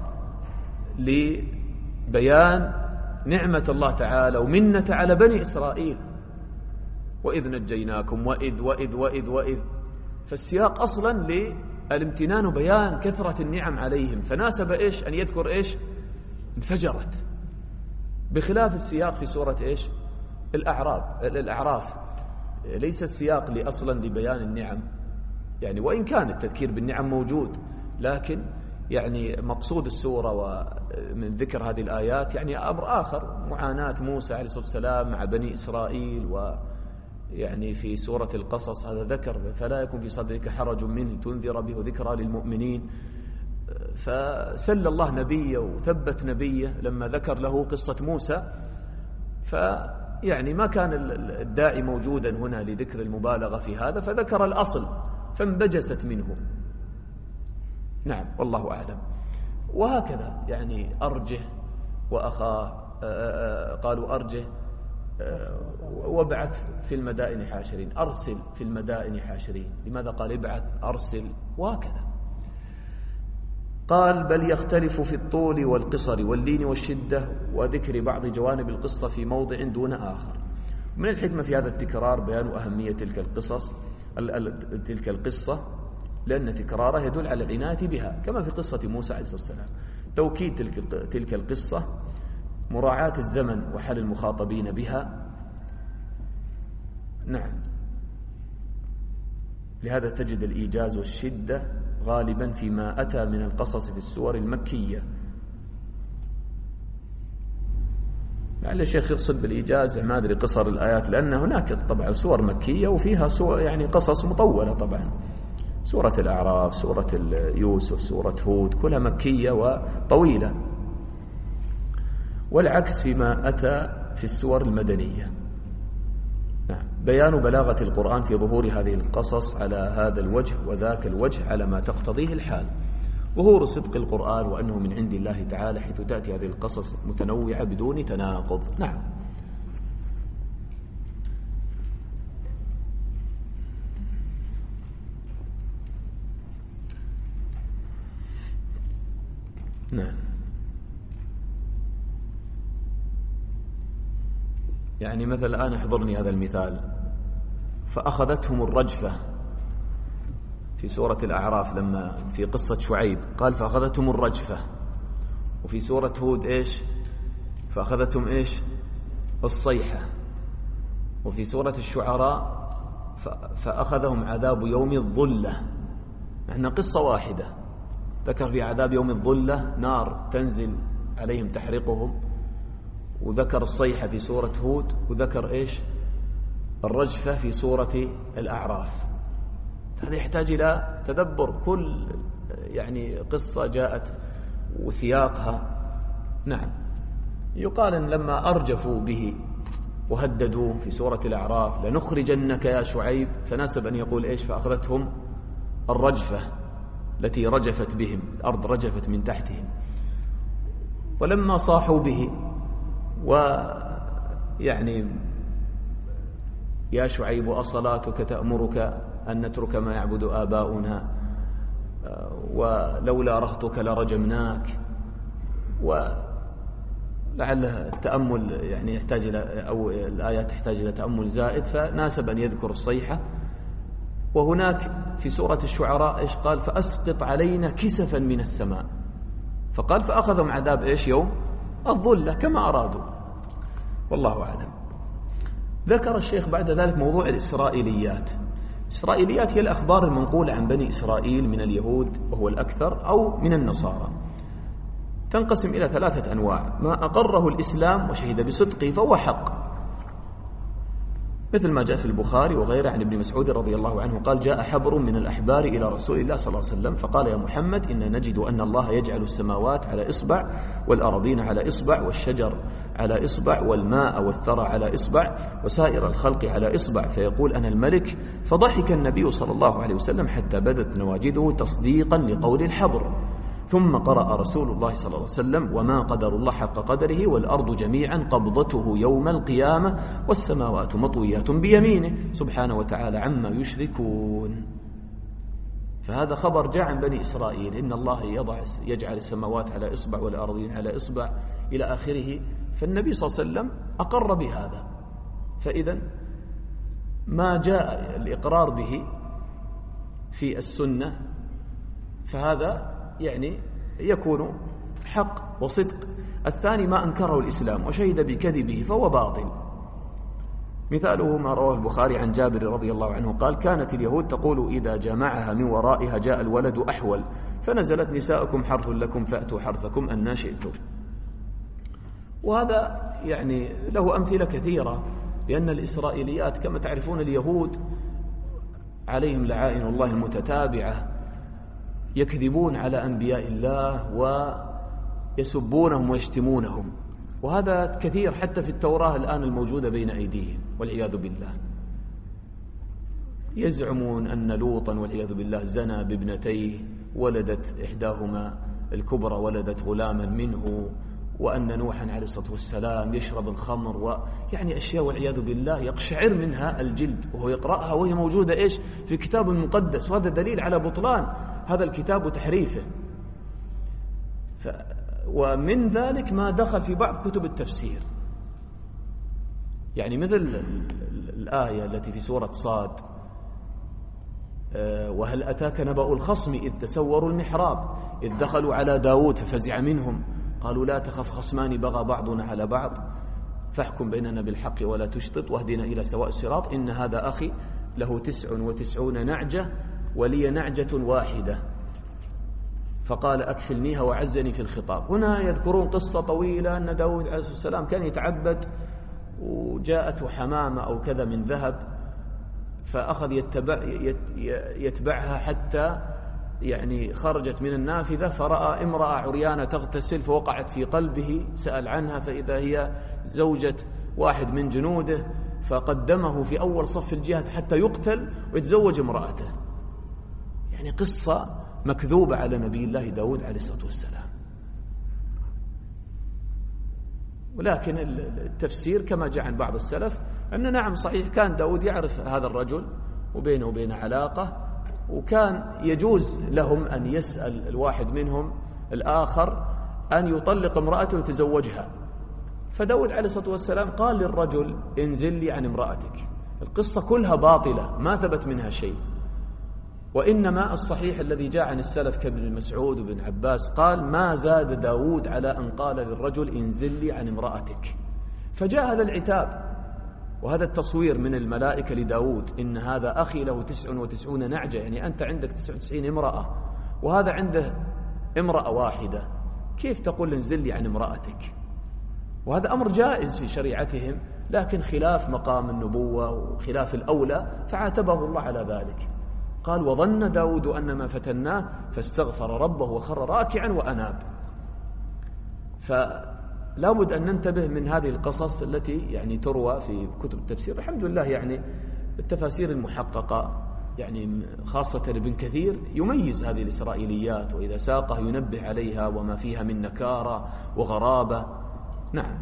لبيان نعمة الله تعالى ومنة على بني إسرائيل، وإذ نجيناكم وإذ وإذ وإذ وإذ. فالسياق أصلا للامتنان وبيان كثرة النعم عليهم، فناسب إيش أن يذكر إيش؟ انفجرت، بخلاف السياق في سورة إيش؟ الأعراف. الأعراف ليس السياق لأصلا لبيان النعم، يعني وإن كان التذكير بالنعم موجود، لكن يعني مقصود السورة ومن ذكر هذه الآيات يعني أمر آخر، معاناة موسى عليه الصلاة والسلام مع بني إسرائيل. ويعني في سورة القصص هذا ذكر فلا يكن في صدرك حرج منه تنذر به ذكرى للمؤمنين. فسل الله نبيه وثبت نبيه لما ذكر له قصة موسى، يعني ما كان الداعي موجودا هنا لذكر المبالغة في هذا، فذكر الأصل فانبجست منه. نعم والله أعلم. وهكذا يعني أرجه وأخاه، قالوا أرجه وابعث في المدائن حاشرين، أرسل في المدائن حاشرين، لماذا قال ابعث أرسل؟ وهكذا. قال بل يختلف في الطول والقصر واللين والشدة وذكر بعض جوانب القصة في موضع دون آخر. من الحكمة في هذا التكرار بيان أهمية تلك القصص تلك القصة، لأن تكرارها يدل على العناية بها، كما في قصة موسى عليه الصلاة والسلام. توكيد تلك تلك القصة، مراعاة الزمن وحال المخاطبين بها. نعم، لهذا تجد الإيجاز والشدة غالبا فيما أتى من القصص في السور المكية. لعل الشيخ يقصد بالإيجاز ما أدري قصر الآيات، لأن هناك طبعا سور مكية وفيها سور يعني قصص مطولة طبعا، سورة الأعراف، سورة يوسف، سورة هود، كلها مكية وطويلة. والعكس فيما أتى في السور المدنية. نعم، بيان بلاغة القرآن في ظهور هذه القصص على هذا الوجه وذاك الوجه على ما تقتضيه الحال. ظهور صدق القرآن وأنه من عند الله تعالى، حيث تأتي هذه القصص متنوعة بدون تناقض. نعم. نعم، يعني مثل الآن احضرني هذا المثال، فأخذتهم الرجفة في سورة الأعراف لما في قصة شعيب قال فأخذتهم الرجفة، وفي سورة هود إيش؟ فأخذتهم إيش؟ الصيحة، وفي سورة الشعراء فأخذهم عذاب يوم الظلة. نحن قصة واحدة ذكر في عذاب يوم الظلة نار تنزل عليهم تحرقهم، وذكر الصيحة في سورة هود، وذكر إيش؟ الرجفة في سورة الأعراف. هذا يحتاج إلى تدبر، كل يعني قصة جاءت وسياقها. نعم، يقال إن لما أرجفوا به وهددوه في سورة الأعراف لنخرجنك يا شعيب، فناسب أن يقول إيش؟ فأخذتهم الرجفة التي رجفت بهم، الأرض رجفت من تحتهم. ولما صاحوا به ويعني يا شعيب أصلاتك تأمرك أن نترك ما يعبد آباؤنا ولولا رهطك لرجمناك، ولعل التأمل يعني يحتاج إلى، أو الآيات تحتاج إلى تأمل زائد، فناسب أن يذكر الصيحة. وهناك في سورة الشعراء إيش قال؟ فأسقط علينا كسفا من السماء، فقال فأخذهم عذاب إيش؟ يوم الظلة كما أرادوا. والله أعلم. ذكر الشيخ بعد ذلك موضوع الإسرائيليات. الإسرائيليات هي الأخبار المنقولة عن بني إسرائيل من اليهود وهو الأكثر، أو من النصارى. تنقسم إلى ثلاثة أنواع: ما أقره الإسلام وشهد بصدقه فهو حق، مثل ما جاء في البخاري وغيره عن ابن مسعود رضي الله عنه قال: جاء حبر من الأحبار إلى رسول الله صلى الله عليه وسلم فقال: يا محمد، إن نجد أن الله يجعل السماوات على إصبع، والأراضين على إصبع، والشجر على إصبع، والماء والثرى على إصبع، وسائر الخلق على إصبع، فيقول أنا الملك. فضحك النبي صلى الله عليه وسلم حتى بدت نواجذه تصديقا لقول الحبر. ثم قرأ رسول الله صلى الله عليه وسلم: وما قدر الله حق قدره، والأرض جميعا قبضته يوم القيامة، والسماوات مطويات بيمينه سبحانه وتعالى عما يشركون. فهذا خبر جاء عن بني إسرائيل، إن الله يضع يجعل السماوات على إصبع والأرضين على إصبع إلى آخره. فالنبي صلى الله عليه وسلم أقر بهذا. فإذا ما جاء الإقرار به في السنة فهذا يعني يكون حق وصدق. الثاني ما أنكره الإسلام وشهد بكذبه فهو باطل. مثاله ما رواه البخاري عن جابر رضي الله عنه قال: كانت اليهود تقول إذا جمعها من ورائها جاء الولد أحول، فنزلت: نساؤكم حرث لكم فأتوا حرثكم أن شئتم. وهذا يعني له أمثلة كثيرة، لأن الإسرائيليات كما تعرفون اليهود عليهم لعائن الله المتتابعة، يكذبون على أنبياء الله ويسبونهم ويشتمونهم. وهذا كثير حتى في التوراة الآن الموجودة بين أيديهم والعياذ بالله. يزعمون أن لوطا والعياذ بالله زنى بابنتيه، ولدت إحداهما الكبرى ولدت غلاما منه، وأن نوحا عليه الصلاة والسلام يشرب الخمر، ويعني أشياء والعياذ بالله يقشعر منها الجلد وهو يقرأها وهي موجودة إيش في كتاب مقدس، وهذا دليل على بطلان هذا الكتاب وتحريفه. ف ومن ذلك ما دخل في بعض كتب التفسير، يعني مثل الآية التي في سورة صاد: وهل أتاك نبأ الخصم إذ تسوروا المحراب إذ دخلوا على داود ففزع منهم قالوا لا تخف خصمان بغى بعضنا على بعض فاحكم بيننا بالحق ولا تشطط واهدنا إلى سواء الصراط إن هذا أخي له تسع وتسعون نعجة ولي نعجة واحدة فقال أكفلنيها وعزني في الخطاب. هنا يذكرون قصة طويلة أن داود عليه السلام كان يتعبد وجاءته حمامة أو كذا من ذهب، فأخذ يتبع يتبعها حتى يعني خرجت من النافذة فرأى امرأة عريانة تغتسل فوقعت في قلبه، سأل عنها فإذا هي زوجة واحد من جنوده، فقدمه في أول صف الجهاد حتى يقتل ويتزوج امرأته. يعني قصة مكذوبة على نبي الله داود عليه الصلاة والسلام. ولكن التفسير كما جاء عن بعض السلف أن نعم صحيح كان داود يعرف هذا الرجل وبينه وبين علاقة، وكان يجوز لهم أن يسأل الواحد منهم الآخر أن يطلق امرأته ويتزوجها. فداود عليه الصلاة والسلام قال للرجل انزل لي عن امرأتك. القصة كلها باطلة ما ثبت منها شيء، وإنما الصحيح الذي جاء عن السلف كابن مسعود وابن عباس قال ما زاد داود على أن قال للرجل انزل لي عن امرأتك. فجاء هذا العتاب وهذا التصوير من الملائكة لداود إن هذا أخي له تسع وتسعون نعجة، يعني أنت عندك تسع وتسعين امرأة وهذا عنده امرأة واحدة، كيف تقول انزل لي عن امرأتك؟ وهذا أمر جائز في شريعتهم لكن خلاف مقام النبوة وخلاف الأولى، فعاتبه الله على ذلك. قال وظن داود أن ما فتناه فاستغفر ربه وخر راكعا وأناب. فلا بد أن ننتبه من هذه القصص التي يعني تروى في كتب التفسير. الحمد لله يعني التفاسير المحققة يعني خاصة ابن كثير يميز هذه الإسرائيليات، وإذا ساقه ينبه عليها وما فيها من نكارة وغرابة. نعم.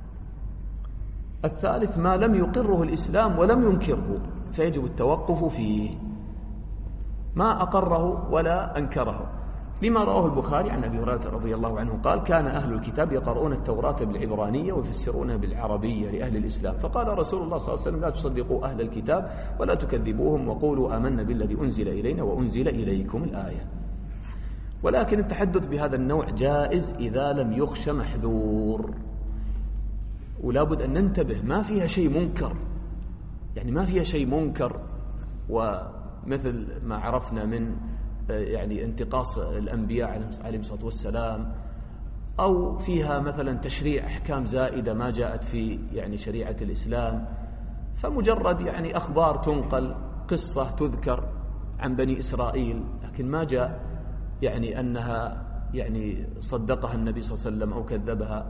الثالث ما لم يقره الإسلام ولم ينكره فيجب التوقف فيه، ما أقره ولا أنكره، لما رواه البخاري عن أبي هريرة رضي الله عنه قال كان أهل الكتاب يقرؤون التوراة بالعبرانية ويفسرونها بالعربية لأهل الإسلام، فقال رسول الله صلى الله عليه وسلم لا تصدقوا أهل الكتاب ولا تكذبوهم وقولوا آمنا بالذي أنزل إلينا وأنزل إليكم الآية. ولكن التحدث بهذا النوع جائز إذا لم يخش محذور، ولا بد أن ننتبه ما فيها شيء منكر، يعني ما فيها شيء منكر ومثل ما عرفنا من يعني انتقاص الأنبياء عليهم الصلاة والسلام، أو فيها مثلا تشريع أحكام زائدة ما جاءت في يعني شريعة الإسلام، فمجرد يعني أخبار تنقل، قصة تذكر عن بني إسرائيل لكن ما جاء يعني أنها يعني صدقها النبي صلى الله عليه وسلم أو كذبها،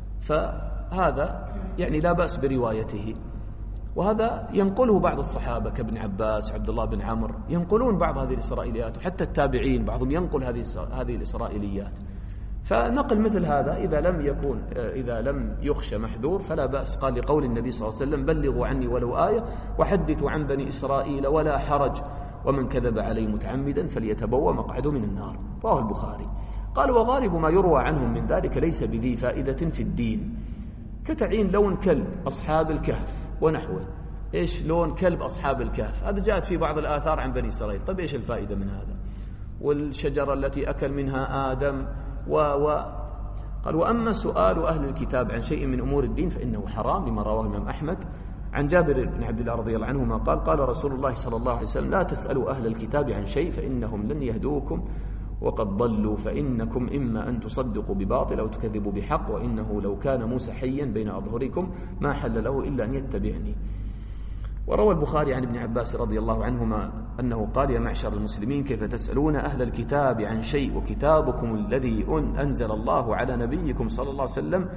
فهذا يعني لا بأس بروايته. وهذا ينقله بعض الصحابة كابن عباس عبد الله بن عمرو، ينقلون بعض هذه الإسرائيليات، وحتى التابعين بعضهم ينقل هذه هذه الإسرائيليات. فنقل مثل هذا إذا لم يكون إذا لم يخشى محذور فلا بأس. قال لقول النبي صلى الله عليه وسلم بلغوا عني ولو آية وحدثوا عن بني إسرائيل ولا حرج ومن كذب علي متعمدا فليتبوأ مقعده من النار، رواه البخاري. قال وغالب ما يروى عنهم من ذلك ليس بذي فائدة في الدين، كتعيين لون كلب أصحاب الكهف ونحوه. إيش لون كلب أصحاب الكهف؟ هذا جاءت في بعض الآثار عن بني إسرائيل. طيب إيش الفائدة من هذا؟ والشجرة التي أكل منها آدم و و قال وأما سؤال أهل الكتاب عن شيء من أمور الدين فإنه حرام، لما رواه الإمام أحمد عن جابر بن عبد الله رضي الله عنهما قال قال رسول الله صلى الله عليه وسلم لا تسألوا أهل الكتاب عن شيء فإنهم لن يهدوكم وقد ضلوا، فإنكم إما أن تصدقوا بباطل أو تكذبوا بحق، وإنه لو كان موسى حيا بين أظهركم ما حل له إلا أن يتبعني. وروى البخاري عن ابن عباس رضي الله عنهما أنه قال يا معشر المسلمين كيف تسألون أهل الكتاب عن شيء وكتابكم الذي أنزل الله على نبيكم صلى الله عليه وسلم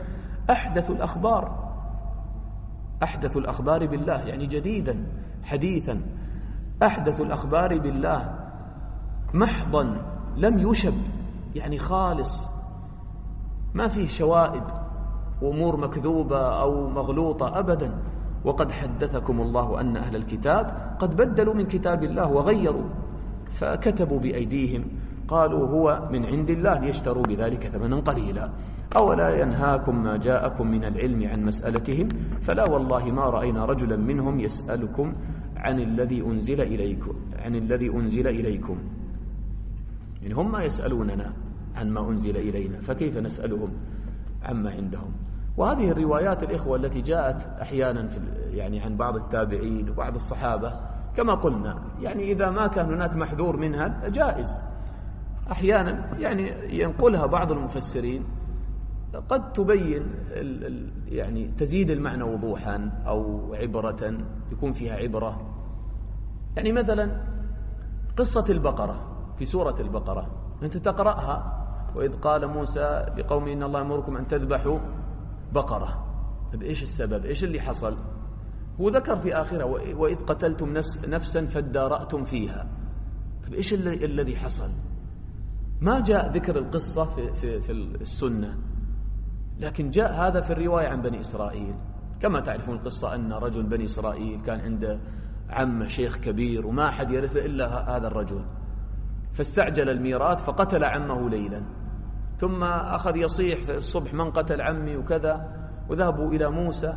أحدث الأخبار، أحدث الأخبار بالله، يعني جديدا حديثا، أحدث الأخبار بالله محضا لم يشب، يعني خالص ما فيه شوائب وأمور مكذوبة أو مغلوطة أبدا. وقد حدثكم الله أن أهل الكتاب قد بدلوا من كتاب الله وغيروا، فكتبوا بأيديهم قالوا هو من عند الله ليشتروا بذلك ثمنا قليلا. أولا ينهاكم ما جاءكم من العلم عن مسألتهم، فلا والله ما رأينا رجلا منهم يسألكم عن الذي أنزل إليكم عن الذي أنزل إليكم يعني هم ما يسألوننا عن ما أنزل إلينا، فكيف نسألهم عما عندهم؟ وهذه الروايات الإخوة التي جاءت أحيانا في يعني عن بعض التابعين وبعض الصحابة كما قلنا، يعني إذا ما كان هناك محذور منها جائز. أحيانا يعني ينقلها بعض المفسرين قد تبين ال ال يعني تزيد المعنى وضوحا أو عبرة يكون فيها عبرة. يعني مثلا قصة البقرة في سورة البقرة أنت تقرأها، وإذ قال موسى لقومه إن الله يأمركم أن تذبحوا بقرة. طيب إيش السبب؟ إيش اللي حصل؟ هو ذكر في آخرها وإذ قتلتم نفس نفسا فادارأتم فيها. طيب إيش الذي حصل؟ ما جاء ذكر القصة في, في, في السنة، لكن جاء هذا في الرواية عن بني إسرائيل. كما تعرفون القصة أن رجل بني إسرائيل كان عنده عم شيخ كبير وما أحد يرثه إلا هذا الرجل، فاستعجل الميراث فقتل عمه ليلا، ثم أخذ يصيح في الصبح من قتل عمي وكذا، وذهبوا إلى موسى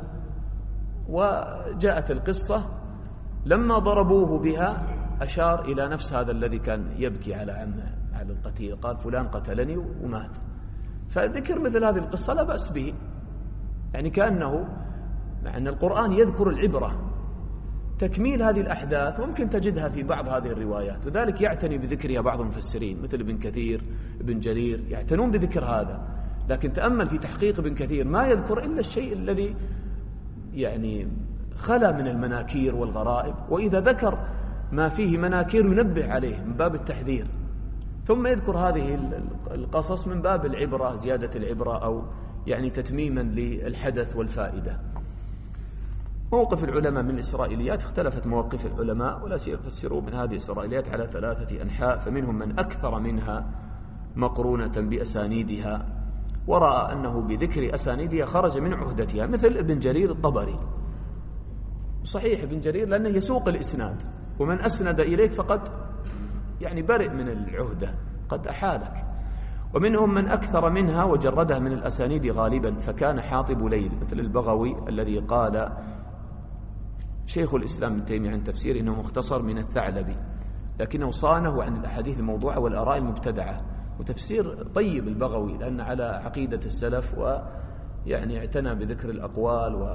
وجاءت القصة. لما ضربوه بها أشار إلى نفس هذا الذي كان يبكي على عمه على القتيل، قال فلان قتلني ومات. فذكر مثل هذه القصة لا بأس به، يعني كأنه مع أن القرآن يذكر العبرة تكميل هذه الأحداث ممكن تجدها في بعض هذه الروايات، وذلك يعتني بذكرها بعض المفسرين مثل ابن كثير ابن جرير يعتنون بذكر هذا. لكن تأمل في تحقيق ابن كثير ما يذكر إلا الشيء الذي يعني خلا من المناكير والغرائب، وإذا ذكر ما فيه مناكير ينبه عليه من باب التحذير، ثم يذكر هذه القصص من باب العبرة، زيادة العبرة أو يعني تتميما للحدث والفائدة. موقف العلماء من الإسرائيليات اختلفت مواقف العلماء، ولا سيفسروا من هذه الإسرائيليات على ثلاثة أنحاء، فمنهم من أكثر منها مقرونة بأسانيدها ورأى أنه بذكر أسانيدها خرج من عهدتها، مثل ابن جرير الطبري. صحيح ابن جرير لأنه يسوق الإسناد، ومن أسند إليك فقد يعني برئ من العهدة قد أحالك. ومنهم من أكثر منها وجردها من الأسانيد غالبا، فكان حاطب ليل مثل البغوي الذي قال شيخ الإسلام ابن تيمية عن تفسير إنه مختصر من الثعلبي، لكنه صانه عن الأحاديث الموضوعة والآراء المبتدعة. وتفسير طيب البغوي لأن على عقيدة السلف، ويعني اعتنى بذكر الأقوال و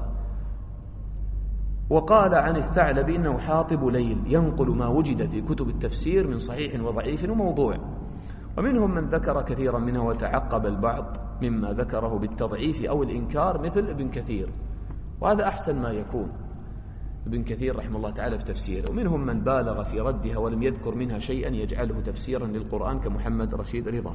وقال عن الثعلبي إنه حاطب ليل ينقل ما وجد في كتب التفسير من صحيح وضعيف وموضوع. ومنهم من ذكر كثيرا منه وتعقب البعض مما ذكره بالتضعيف أو الإنكار مثل ابن كثير، وهذا أحسن ما يكون ابن كثير رحمه الله تعالى في تفسيره. ومنهم من بالغ في ردها ولم يذكر منها شيئا يجعله تفسيرا للقرآن كمحمد رشيد رضا.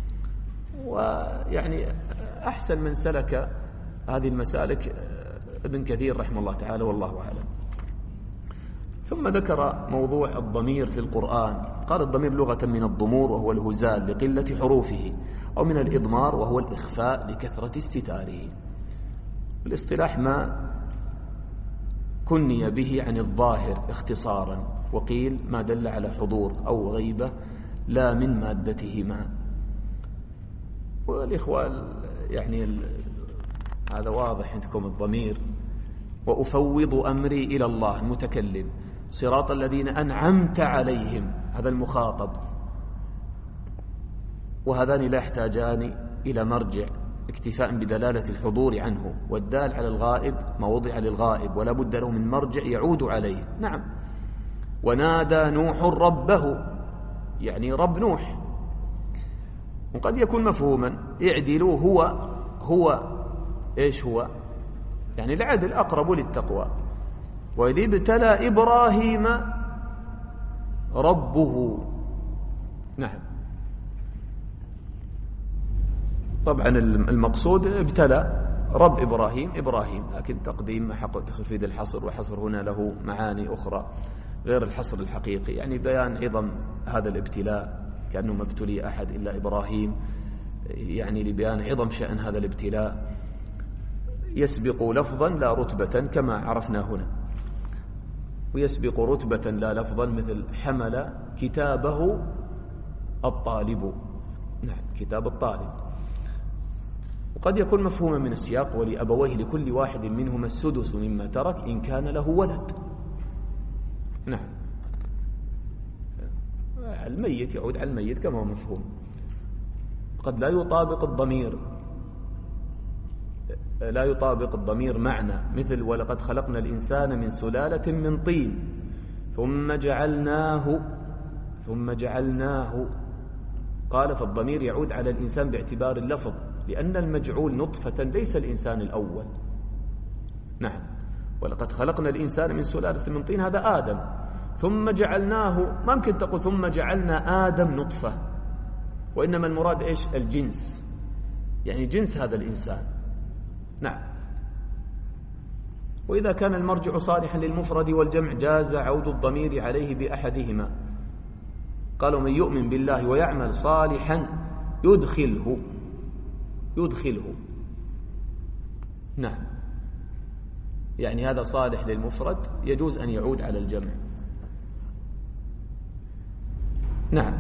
ويعني أحسن من سلك هذه المسالك ابن كثير رحمه الله تعالى والله أعلم. ثم ذكر موضوع الضمير في القرآن، قال الضمير لغة من الضمور وهو الهزال لقلة حروفه، أو من الإضمار وهو الإخفاء لكثرة استتاره. الاصطلاح ما كني به عن الظاهر اختصارا، وقيل ما دل على حضور أو غيبة لا من مادته ما. والإخوة يعني هذا واضح عندكم الضمير. وأفوض أمري إلى الله المتكلم صراط الذين أنعمت عليهم، هذا المخاطب، وهذان لا يحتاجان إلى مرجع اكتفاء بدلالة الحضور عنه، والدال على الغائب ما وضع للغائب ولا بد له من مرجع يعود عليه. نعم. ونادى نوح ربه، يعني رب نوح، وقد يكون مفهوما اعدلوا هو هو إيش هو يعني العدل أقرب للتقوى. وإذ ابتلى إبراهيم ربه، نعم طبعا المقصود ابتلى رب إبراهيم إبراهيم، لكن تقديم حق تخفيض الحصر، وحصر هنا له معاني أخرى غير الحصر الحقيقي، يعني بيان عظم هذا الابتلاء، كأنه ما ابتلي أحد إلا إبراهيم، يعني لبيان عظم شأن هذا الابتلاء. يسبق لفظا لا رتبة كما عرفنا هنا، ويسبق رتبة لا لفظا مثل حمل كتابه الطالب، نعم كتاب الطالب. وقد يكون مفهوما من السياق: ولأبويه لكل واحد منهما السدس مما ترك إن كان له ولد. نعم الميت يعود على الميت كما هو مفهوم. قد لا يطابق الضمير لا يطابق الضمير معنى، مثل ولقد خلقنا الإنسان من سلالة من طين ثم جعلناه ثم جعلناه قال فالضمير يعود على الإنسان باعتبار اللفظ، لأن المجعول نطفة ليس الإنسان الأول. نعم ولقد خلقنا الإنسان من سلالة من طين هذا آدم، ثم جعلناه ما ممكن تقول ثم جعلنا آدم نطفة، وإنما المراد إيش؟ الجنس، يعني جنس هذا الإنسان. نعم. وإذا كان المرجع صالحا للمفرد والجمع جاز عود الضمير عليه بأحدهما. قالوا من يؤمن بالله ويعمل صالحا يدخله يدخله نعم، يعني هذا صالح للمفرد يجوز أن يعود على الجمع. نعم.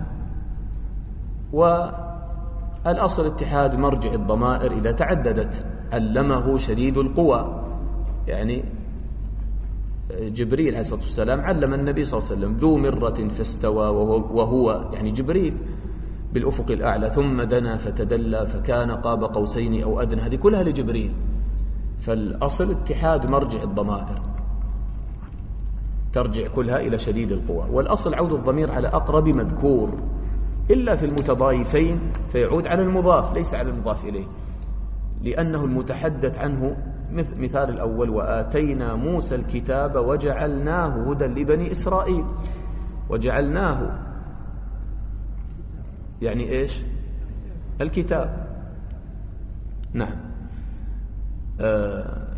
والأصل اتحاد مرجع الضمائر إذا تعددت. علمه شديد القوى، يعني جبريل عليه الصلاة والسلام علم النبي صلى الله عليه وسلم ذو مرة فاستوى وهو, وهو يعني جبريل بالأفق الأعلى، ثم دنا فتدلى فكان قاب قوسين أو أدنى، هذه كلها لجبريل. فالأصل اتحاد مرجع الضمائر، ترجع كلها إلى شديد القوى. والأصل عود الضمير على أقرب مذكور، إلا في المتضايفين فيعود على المضاف ليس على المضاف إليه، لأنه المتحدث عنه مثال الأول وآتينا موسى الكتاب وجعلناه هدى لبني إسرائيل. وجعلناه يعني إيش؟ الكتاب. نعم. آه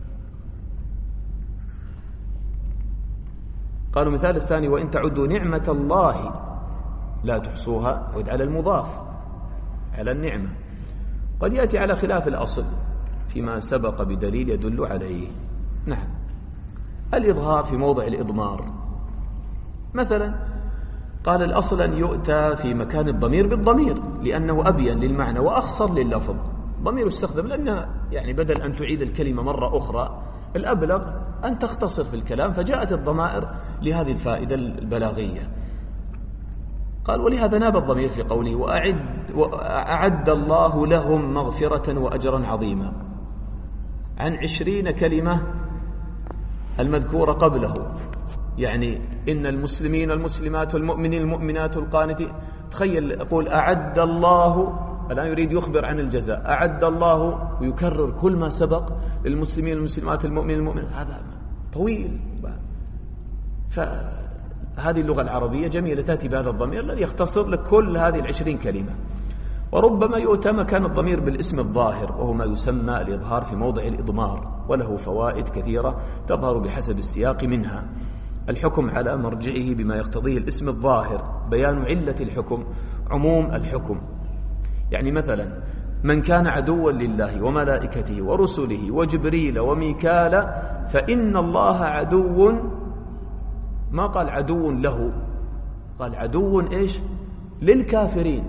قالوا مثال الثاني وإن تعدوا نعمة الله لا تحصوها، عد على المضاف على النعمة. قد يأتي على خلاف الأصل فيما سبق بدليل يدل عليه. نعم. الإظهار في موضع الإضمار مثلا، قال الأصل أن يؤتى في مكان الضمير بالضمير لأنه أبين للمعنى وأخصر لللفظ. ضمير استخدم لأنه يعني بدل أن تعيد الكلمة مرة أخرى الأبلغ أن تختصر في الكلام، فجاءت الضمائر لهذه الفائدة البلاغية. قال ولهذا ناب الضمير في قوله وأعد, وأعد الله لهم مغفرة وأجرا عظيما عن عشرين كلمة المذكورة قبله، يعني إن المسلمين المسلمات والمؤمنين المؤمنات والقانتين. تخيل يقول أعد الله، الآن يريد يخبر عن الجزاء، أعد الله ويكرر كل ما سبق للمسلمين المسلمات المؤمنين المؤمنات، هذا طويل. فهذه اللغة العربية جميلة تأتي بهذا الضمير الذي يختصر لك كل هذه العشرين كلمة. وربما يؤتى مكان الضمير بالاسم الظاهر وهو ما يسمى الإظهار في موضع الإضمار، وله فوائد كثيرة تظهر بحسب السياق، منها الحكم على مرجعه بما يقتضيه الاسم الظاهر، بيان علة الحكم، عموم الحكم. يعني مثلا من كان عدوا لله وملائكته ورسله وجبريل وميكال فإن الله عدو، ما قال عدو له، قال عدو إيش؟ للكافرين،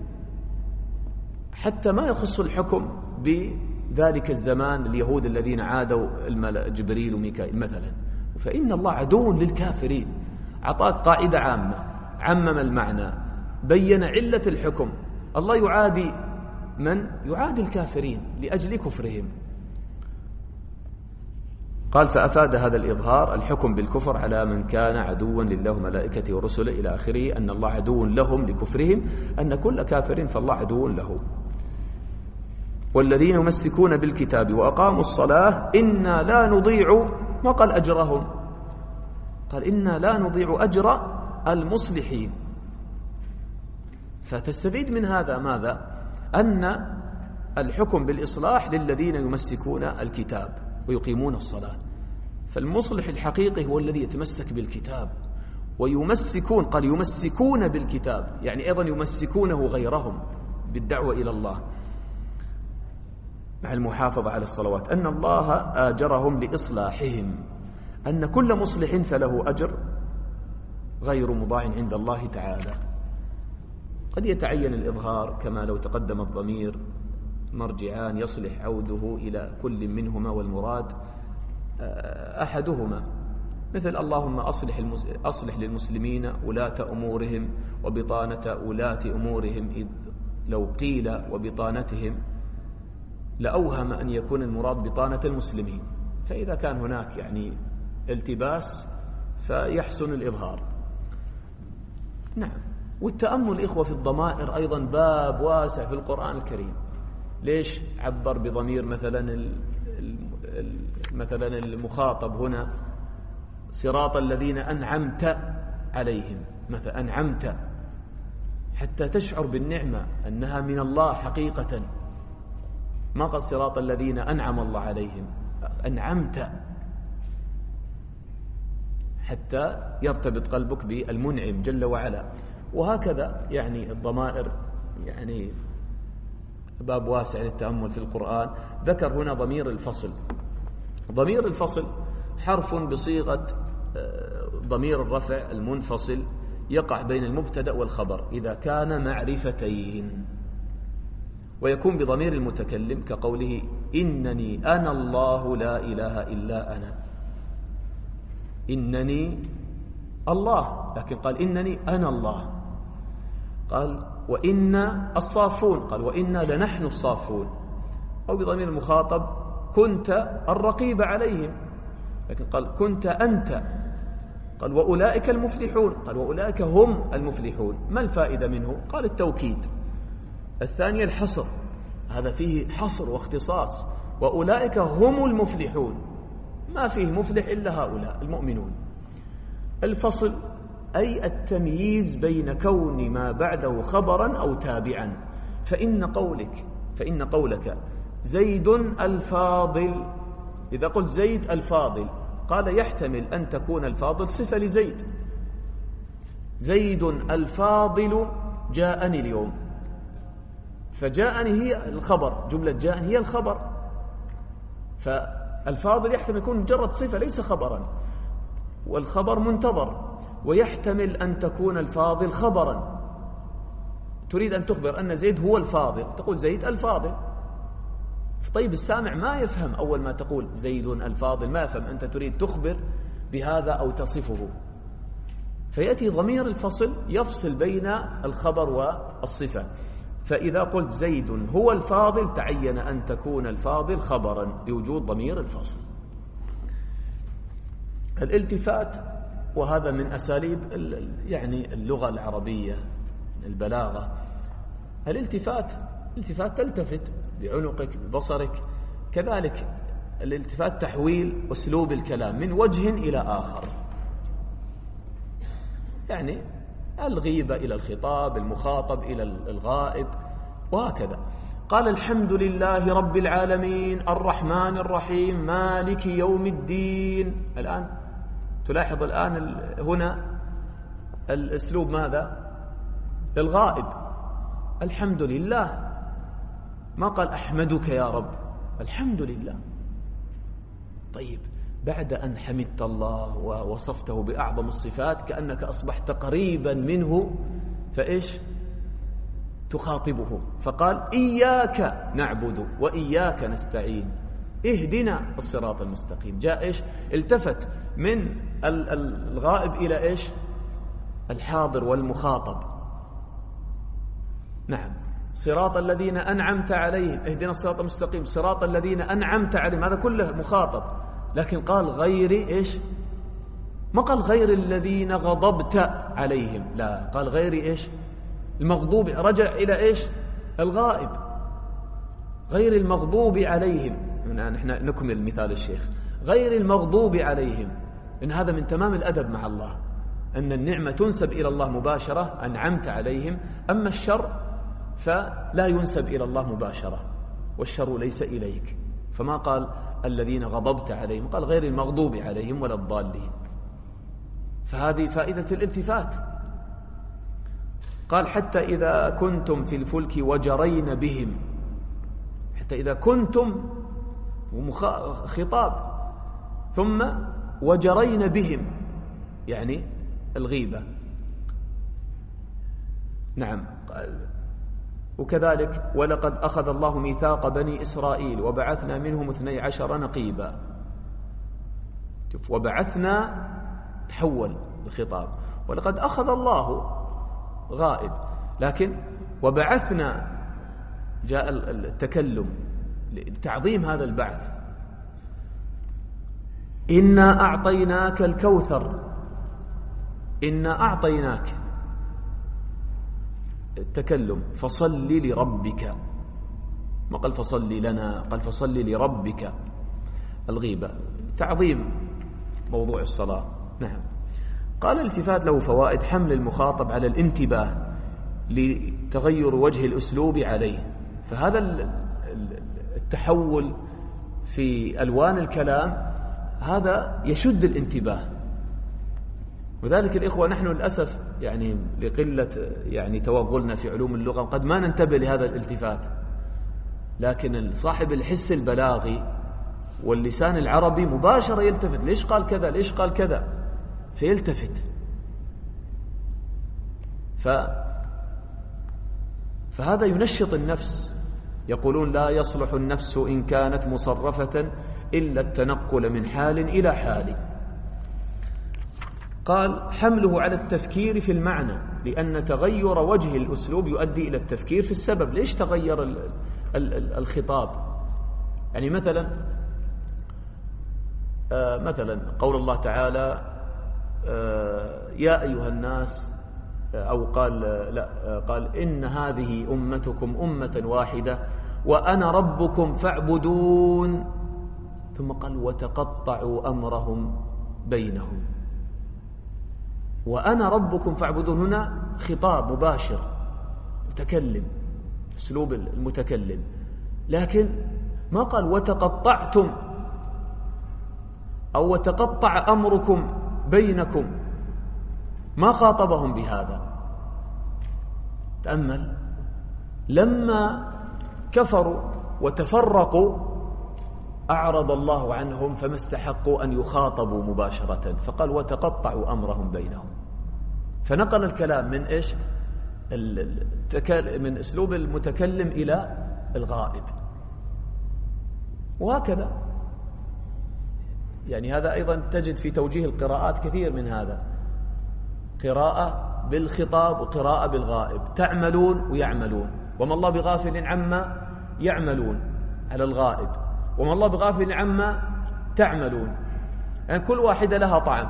حتى ما يخص الحكم بذلك الزمان اليهود الذين عادوا جبريل وميكائيل مثلا، فإن الله عدو للكافرين. أعطاك قاعدة عامة، عمم المعنى، بين علة الحكم. الله يعادي من؟ يعادي الكافرين لأجل كفرهم. قال فأفاد هذا الإظهار الحكم بالكفر على من كان عدوا لله وملائكته ورسله إلى آخره، أن الله عدو لهم لكفرهم، أن كل كافر فالله عدو له. والذين يمسكون بالكتاب وأقاموا الصلاة إنا لا نضيع، ما قال أجرهم، قال إنا لا نضيع أجر المصلحين. فتستفيد من هذا ماذا؟ أن الحكم بالإصلاح للذين يمسكون الكتاب ويقيمون الصلاة. فالمصلح الحقيقي هو الذي يتمسك بالكتاب ويمسكون، قال يمسكون بالكتاب، يعني أيضا يمسكونه غيرهم بالدعوة إلى الله مع المحافظة على الصلوات، أن الله آجرهم لإصلاحهم، أن كل مصلح فله أجر غير مضاع عند الله تعالى. قد يتعين الإظهار كما لو تقدم الضمير مرجعان يصلح عوده إلى كل منهما، والمراد أحدهما، مثل اللهم أصلح, المس... أصلح للمسلمين ولاة أمورهم وبطانة ولاة أمورهم، إذ لو قيل وبطانتهم لأوهم أن يكون المراد بطانة المسلمين، فإذا كان هناك يعني التباس فيحسن الإظهار. نعم. والتأمل إخوة في الضمائر أيضا باب واسع في القرآن الكريم. ليش عبر بضمير مثلا ال... ال... مثلا المخاطب هنا صراط الذين أنعمت عليهم، مثلا أنعمت، حتى تشعر بالنعمة أنها من الله حقيقة، ما قال صراط الذين أنعم الله عليهم، أنعمت، حتى يرتبط قلبك بالمنعم جل وعلا. وهكذا يعني الضمائر يعني باب واسع للتأمل في القرآن. ذكر هنا ضمير الفصل. ضمير الفصل حرف بصيغة ضمير الرفع المنفصل يقع بين المبتدأ والخبر إذا كان معرفتين، ويكون بضمير المتكلم كقوله إنني أنا الله لا إله إلا أنا. إنني الله، لكن قال إنني أنا الله. قال وإنا الصافون، قال وإنا لنحن الصافون. أو بضمير المخاطب كنت الرقيب عليهم، لكن قال كنت أنت. قال وأولئك المفلحون، قال وأولئك هم المفلحون. ما الفائدة منه؟ قال التوكيد. الثانية الحصر، هذا فيه حصر واختصاص، وأولئك هم المفلحون، ما فيه مفلح إلا هؤلاء المؤمنون. الفصل أي التمييز بين كون ما بعده خبرا أو تابعا. فإن قولك فإن قولك زيد الفاضل، إذا قلت زيد الفاضل، قال يحتمل أن تكون الفاضل صفة لزيد. زيد الفاضل جاءني اليوم، فجاءني هي الخبر، جملة جاءني هي الخبر، فالفاضل يحتمل يكون مجرد صفة ليس خبرا، والخبر منتظر. ويحتمل أن تكون الفاضل خبرا، تريد أن تخبر أن زيد هو الفاضل، تقول زيد الفاضل. طيب السامع ما يفهم أول ما تقول زيد الفاضل، ما يفهم أنت تريد تخبر بهذا أو تصفه، فيأتي ضمير الفصل يفصل بين الخبر والصفة. فإذا قلت زيد هو الفاضل تعين أن تكون الفاضل خبرا لوجود ضمير الفصل. الالتفات، وهذا من أساليب يعني اللغة العربية البلاغة. الالتفات الالتفات تلتفت بعنقك ببصرك، كذلك الالتفات تحويل أسلوب الكلام من وجه إلى آخر، يعني الغيبة إلى الخطاب، المخاطب إلى الغائب، وهكذا. قال الحمد لله رب العالمين الرحمن الرحيم مالك يوم الدين. الآن تلاحظ الآن هنا الأسلوب ماذا؟ للغائب. الحمد لله، ما قال أحمدك يا رب، الحمد لله. طيب بعد أن حمدت الله ووصفته بأعظم الصفات كأنك أصبحت قريبا منه، فإيش تخاطبه؟ فقال إياك نعبد وإياك نستعين اهدنا الصراط المستقيم. جاء إيش؟ التفت من الغائب إلى إيش؟ الحاضر والمخاطب. نعم، صراط الذين أنعمت عليهم، اهدنا الصراط المستقيم، صراط الذين أنعمت عليهم، هذا كله مخاطب. لكن قال غير إيش؟ ما قال غير الذين غضبت عليهم، لا، قال غير إيش؟ المغضوب. رجع إلى إيش؟ الغائب، غير المغضوب عليهم. نحن نكمل مثال الشيخ، غير المغضوب عليهم، إن هذا من تمام الأدب مع الله، أن النعمة تنسب إلى الله مباشرة، أنعمت عليهم. أما الشر فلا ينسب إلى الله مباشرة، والشر ليس إليك. فما قال الذين غضبت عليهم، قال غير المغضوب عليهم ولا الضالين. فهذه فائدة الالتفات. قال حتى إذا كنتم في الفلك وجرين بهم، حتى إذا كنتم خطاب، ثم وجرين بهم يعني الغيبة. نعم. وكذلك ولقد أخذ الله ميثاق بني إسرائيل وبعثنا منهم اثني عشر نقيبا. وبعثنا تحول الخطاب، ولقد أخذ الله غائب، لكن وبعثنا جاء التكلم لتعظيم هذا البعث. إنا أعطيناك الكوثر، إنا أعطيناك التكلم، فصل لربك، ما قال فصل لنا، قال فصل لربك. الغيبة تعظيم موضوع الصلاة. نعم. قال الالتفات له فوائد: حمل المخاطب على الانتباه لتغير وجه الأسلوب عليه، فهذا التحول في ألوان الكلام هذا يشد الانتباه. وذلك الإخوة نحن للأسف يعني لقلة يعني توغلنا في علوم اللغة قد ما ننتبه لهذا الالتفات، لكن صاحب الحس البلاغي واللسان العربي مباشرة يلتفت، ليش قال كذا، ليش قال كذا، فيلتفت. ف... فهذا ينشط النفس. يقولون لا يصلح النفس إن كانت مصرفة إلا التنقل من حال إلى حال. قال حمله على التفكير في المعنى، لأن تغير وجه الأسلوب يؤدي إلى التفكير في السبب، ليش تغير ال... ال... الخطاب. يعني مثلا آه مثلا قول الله تعالى آه يا أيها الناس، آه أو قال آه لا آه قال إن هذه أمتكم أمة واحدة وأنا ربكم فاعبدون، ثم قال وتقطعوا أمرهم بينهم. وأنا ربكم فاعبدون هنا خطاب مباشر متكلم، أسلوب المتكلم، لكن ما قال وتقطعتم أو وتقطع أمركم بينكم، ما خاطبهم بهذا. تأمل، لما كفروا وتفرقوا أعرض الله عنهم فما استحقوا أن يخاطبوا مباشرة، فقال وتقطعوا أمرهم بينهم، فنقل الكلام من إيش؟ من أسلوب المتكلم إلى الغائب. وهكذا يعني هذا أيضا تجد في توجيه القراءات كثير من هذا، قراءة بالخطاب وقراءة بالغائب، تعملون ويعملون، وما الله بغافل عما يعملون على الغائب، وما الله بغافل عما تعملون، يعني كل واحدة لها طعم.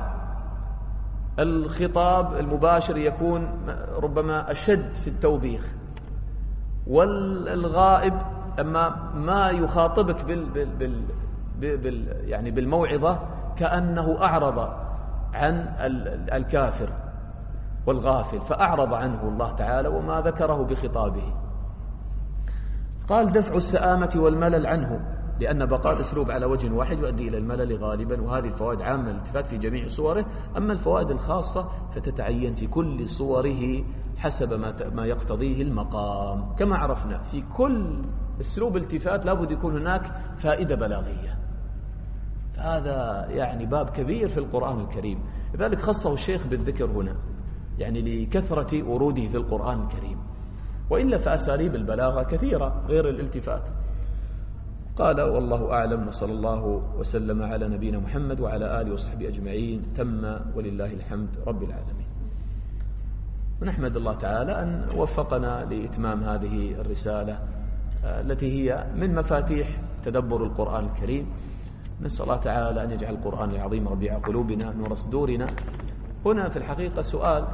الخطاب المباشر يكون ربما أشد في التوبيخ، والغائب أما ما يخاطبك بال بال بال بال يعني بالموعظة كأنه أعرض عن الكافر والغافل، فأعرض عنه الله تعالى وما ذكره بخطابه. قال دفع السآمة والملل عنه، لأن بقاء الأسلوب على وجه واحد يؤدي إلى الملل غالبا، وهذه الفوائد عامة الالتفات في جميع صوره. أما الفوائد الخاصة فتتعين في كل صوره حسب ما ما يقتضيه المقام. كما عرفنا في كل أسلوب التفات لابد يكون هناك فائدة بلاغية، هذا يعني باب كبير في القرآن الكريم، لذلك خصه الشيخ بالذكر هنا يعني لكثرة وروده في القرآن الكريم، وإلا فأساليب البلاغة كثيرة غير الالتفات. قال والله أعلم، وصلى الله وسلم على نبينا محمد وعلى آله وصحبه أجمعين. تم ولله الحمد رب العالمين. ونحمد الله تعالى أن وفقنا لإتمام هذه الرسالة التي هي من مفاتيح تدبر القرآن الكريم. نسأل الله تعالى أن يجعل القرآن العظيم ربيع قلوبنا نور صدورنا. هنا في الحقيقة سؤال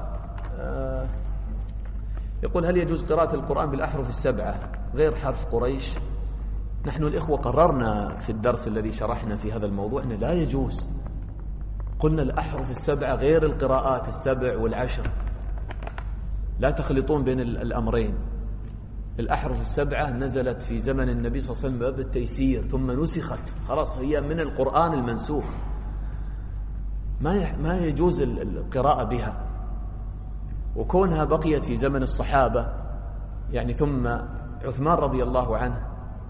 يقول هل يجوز قراءة القرآن بالأحرف السبعة غير حرف قريش؟ نحن الإخوة قررنا في الدرس الذي شرحنا في هذا الموضوع أنه لا يجوز، قلنا الأحرف السبعة غير القراءات السبع والعشر، لا تخلطون بين الأمرين. الأحرف السبعة نزلت في زمن النبي صلى الله عليه وسلم باب التيسير ثم نسخت، خلاص هي من القرآن المنسوخ، ما ما يجوز القراءة بها. وكونها بقيت في زمن الصحابة يعني ثم عثمان رضي الله عنه،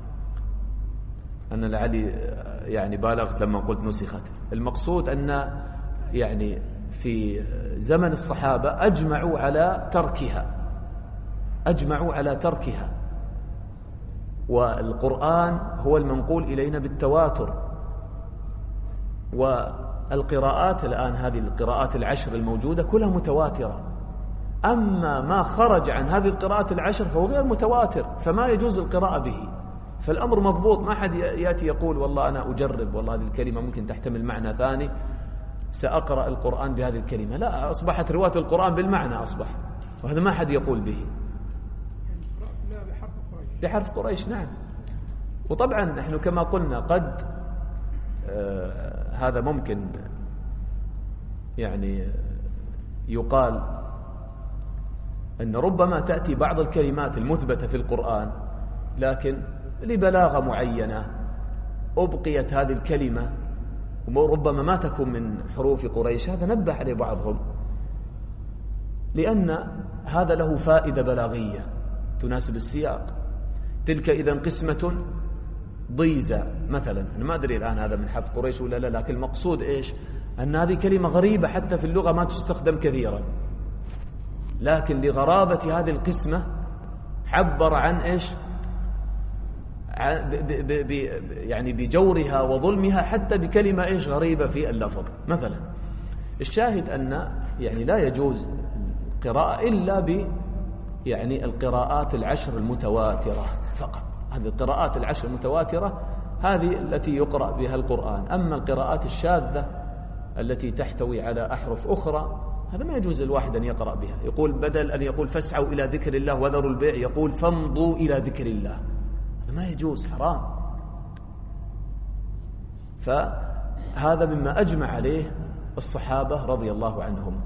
أنا لعلي يعني بالغت لما قلت نسخت، المقصود أن يعني في زمن الصحابة أجمعوا على تركها، أجمعوا على تركها. والقرآن هو المنقول إلينا بالتواتر، والقراءات الآن هذه القراءات العشر الموجودة كلها متواترة. أما ما خرج عن هذه القراءات العشر فهو غير متواتر، فما يجوز القراءة به. فالأمر مضبوط، ما حد يأتي يقول والله أنا أجرب، والله هذه الكلمة ممكن تحتمل معنى ثاني سأقرأ القرآن بهذه الكلمة. لا، أصبحت رواية القرآن بالمعنى أصبح، وهذا ما حد يقول به. بحرف قريش، نعم. وطبعا نحن كما قلنا قد آه هذا ممكن يعني يقال أن ربما تأتي بعض الكلمات المثبتة في القرآن لكن لبلاغة معينة أبقيت هذه الكلمة وربما ما تكون من حروف قريش، هذا نبه عليه بعضهم، لأن هذا له فائدة بلاغية تناسب السياق. تلك إذا قسمة ضيزى مثلا، أنا ما أدري الآن هذا من حرف قريش ولا لا، لكن المقصود إيش؟ أن هذه كلمة غريبة حتى في اللغة ما تستخدم كثيرا، لكن لغرابة هذه القسمة عبر عن إيش؟ ب ب ب يعني بجورها وظلمها حتى بكلمة إيش غريبة في اللفظ مثلا. الشاهد أن يعني لا يجوز قراءة إلا ب يعني القراءات العشر المتواترة فقط. هذه القراءات العشر المتواترة هذه التي يقرأ بها القرآن. أما القراءات الشاذة التي تحتوي على أحرف أخرى هذا ما يجوز الواحد أن يقرأ بها. يقول بدل أن يقول فاسعوا إلى ذكر الله وذروا البيع يقول فامضوا إلى ذكر الله، هذا ما يجوز، حرام. فهذا مما أجمع عليه الصحابة رضي الله عنهم.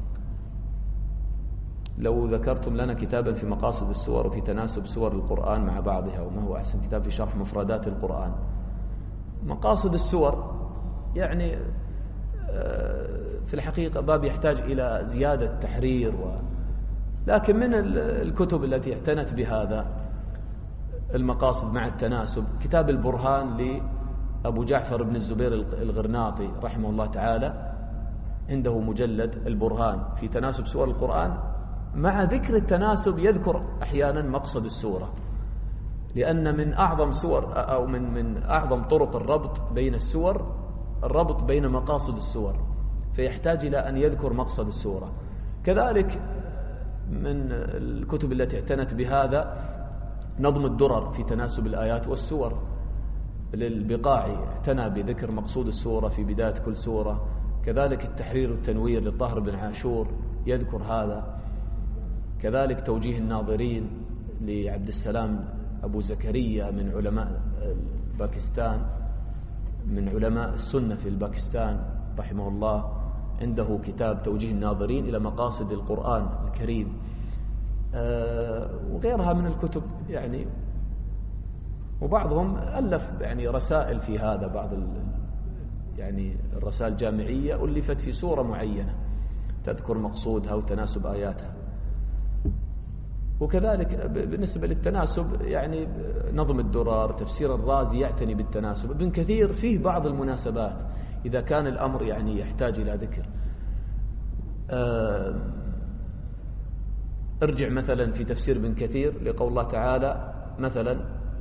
لو ذكرتم لنا كتابا في مقاصد السور وفي تناسب سور القرآن مع بعضها، وما هو أحسن كتاب في شرح مفردات القرآن. مقاصد السور يعني في الحقيقة باب يحتاج إلى زيادة تحرير و... لكن من الكتب التي اعتنت بهذا المقاصد مع التناسب كتاب البرهان لأبو جعفر بن الزبير الغرناطي رحمه الله تعالى، عنده مجلد البرهان في تناسب سور القرآن، مع ذكر التناسب يذكر أحيانا مقصد السورة، لأن من أعظم سور أو من من أعظم طرق الربط بين السور الربط بين مقاصد السور، فيحتاج إلى أن يذكر مقصد السورة. كذلك من الكتب التي اعتنت بهذا نظم الدرر في تناسب الآيات والسور للبقاعي، اعتنى بذكر مقصود السورة في بداية كل سورة. كذلك التحرير والتنوير للطاهر بن عاشور يذكر هذا. كذلك توجيه الناظرين لعبد السلام أبو زكريا من علماء باكستان، من علماء السنة في الباكستان رحمه الله، عنده كتاب توجيه الناظرين إلى مقاصد القرآن الكريم، أه وغيرها من الكتب يعني. وبعضهم ألف يعني رسائل في هذا، بعض يعني الرسائل الجامعية ألفت في سورة معينة تذكر مقصودها وتناسب آياتها. وكذلك بالنسبة للتناسب يعني نظم الدرر، تفسير الرازي يعتني بالتناسب. ابن كثير فيه بعض المناسبات إذا كان الأمر يعني يحتاج إلى ذكر. ارجع مثلا في تفسير ابن كثير لقول الله تعالى مثلا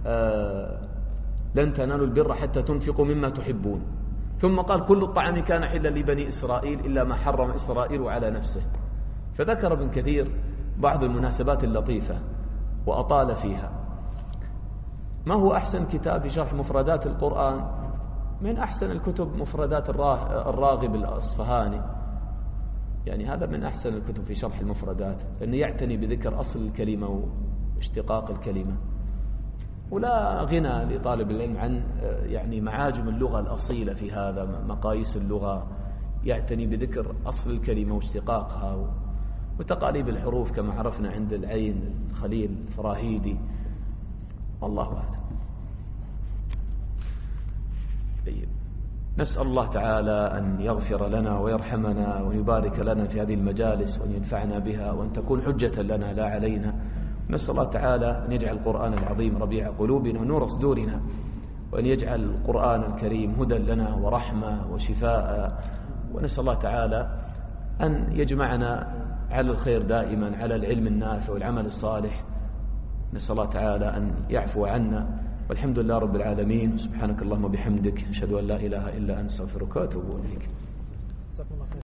لن تنالوا البر حتى تنفقوا مما تحبون، ثم قال كل الطعام كان حلا لبني إسرائيل إلا ما حرم إسرائيل على نفسه. فذكر ابن كثير بعض المناسبات اللطيفة وأطال فيها. ما هو أحسن كتاب في شرح مفردات القرآن؟ من أحسن الكتب مفردات الراغب الأصفهاني، يعني هذا من أحسن الكتب في شرح المفردات، لأنه يعتني بذكر أصل الكلمة واشتقاق الكلمة. ولا غنى لطالب العلم عن يعني معاجم اللغة الأصيلة في هذا، مقاييس اللغة، يعتني بذكر أصل الكلمة واشتقاقها وتقاليب الحروف كما عرفنا عند العين الخليل الفراهيدي، والله أعلم. طيب، نسأل الله تعالى أن يغفر لنا ويرحمنا ويبارك لنا في هذه المجالس، وأن ينفعنا بها، وأن تكون حجة لنا لا علينا. نسأل الله تعالى أن يجعل القرآن العظيم ربيع قلوبنا ونور صدورنا، وأن يجعل القرآن الكريم هدى لنا ورحمة وشفاء. ونسأل الله تعالى أن يجمعنا على الخير دائما، على العلم النافع والعمل الصالح. نسأل الله تعالى أن يعفو عنا، والحمد لله رب العالمين. سبحانك اللهم وبحمدك، أشهد أن لا إله إلا أنت، أستغفرك وأتوب إليك.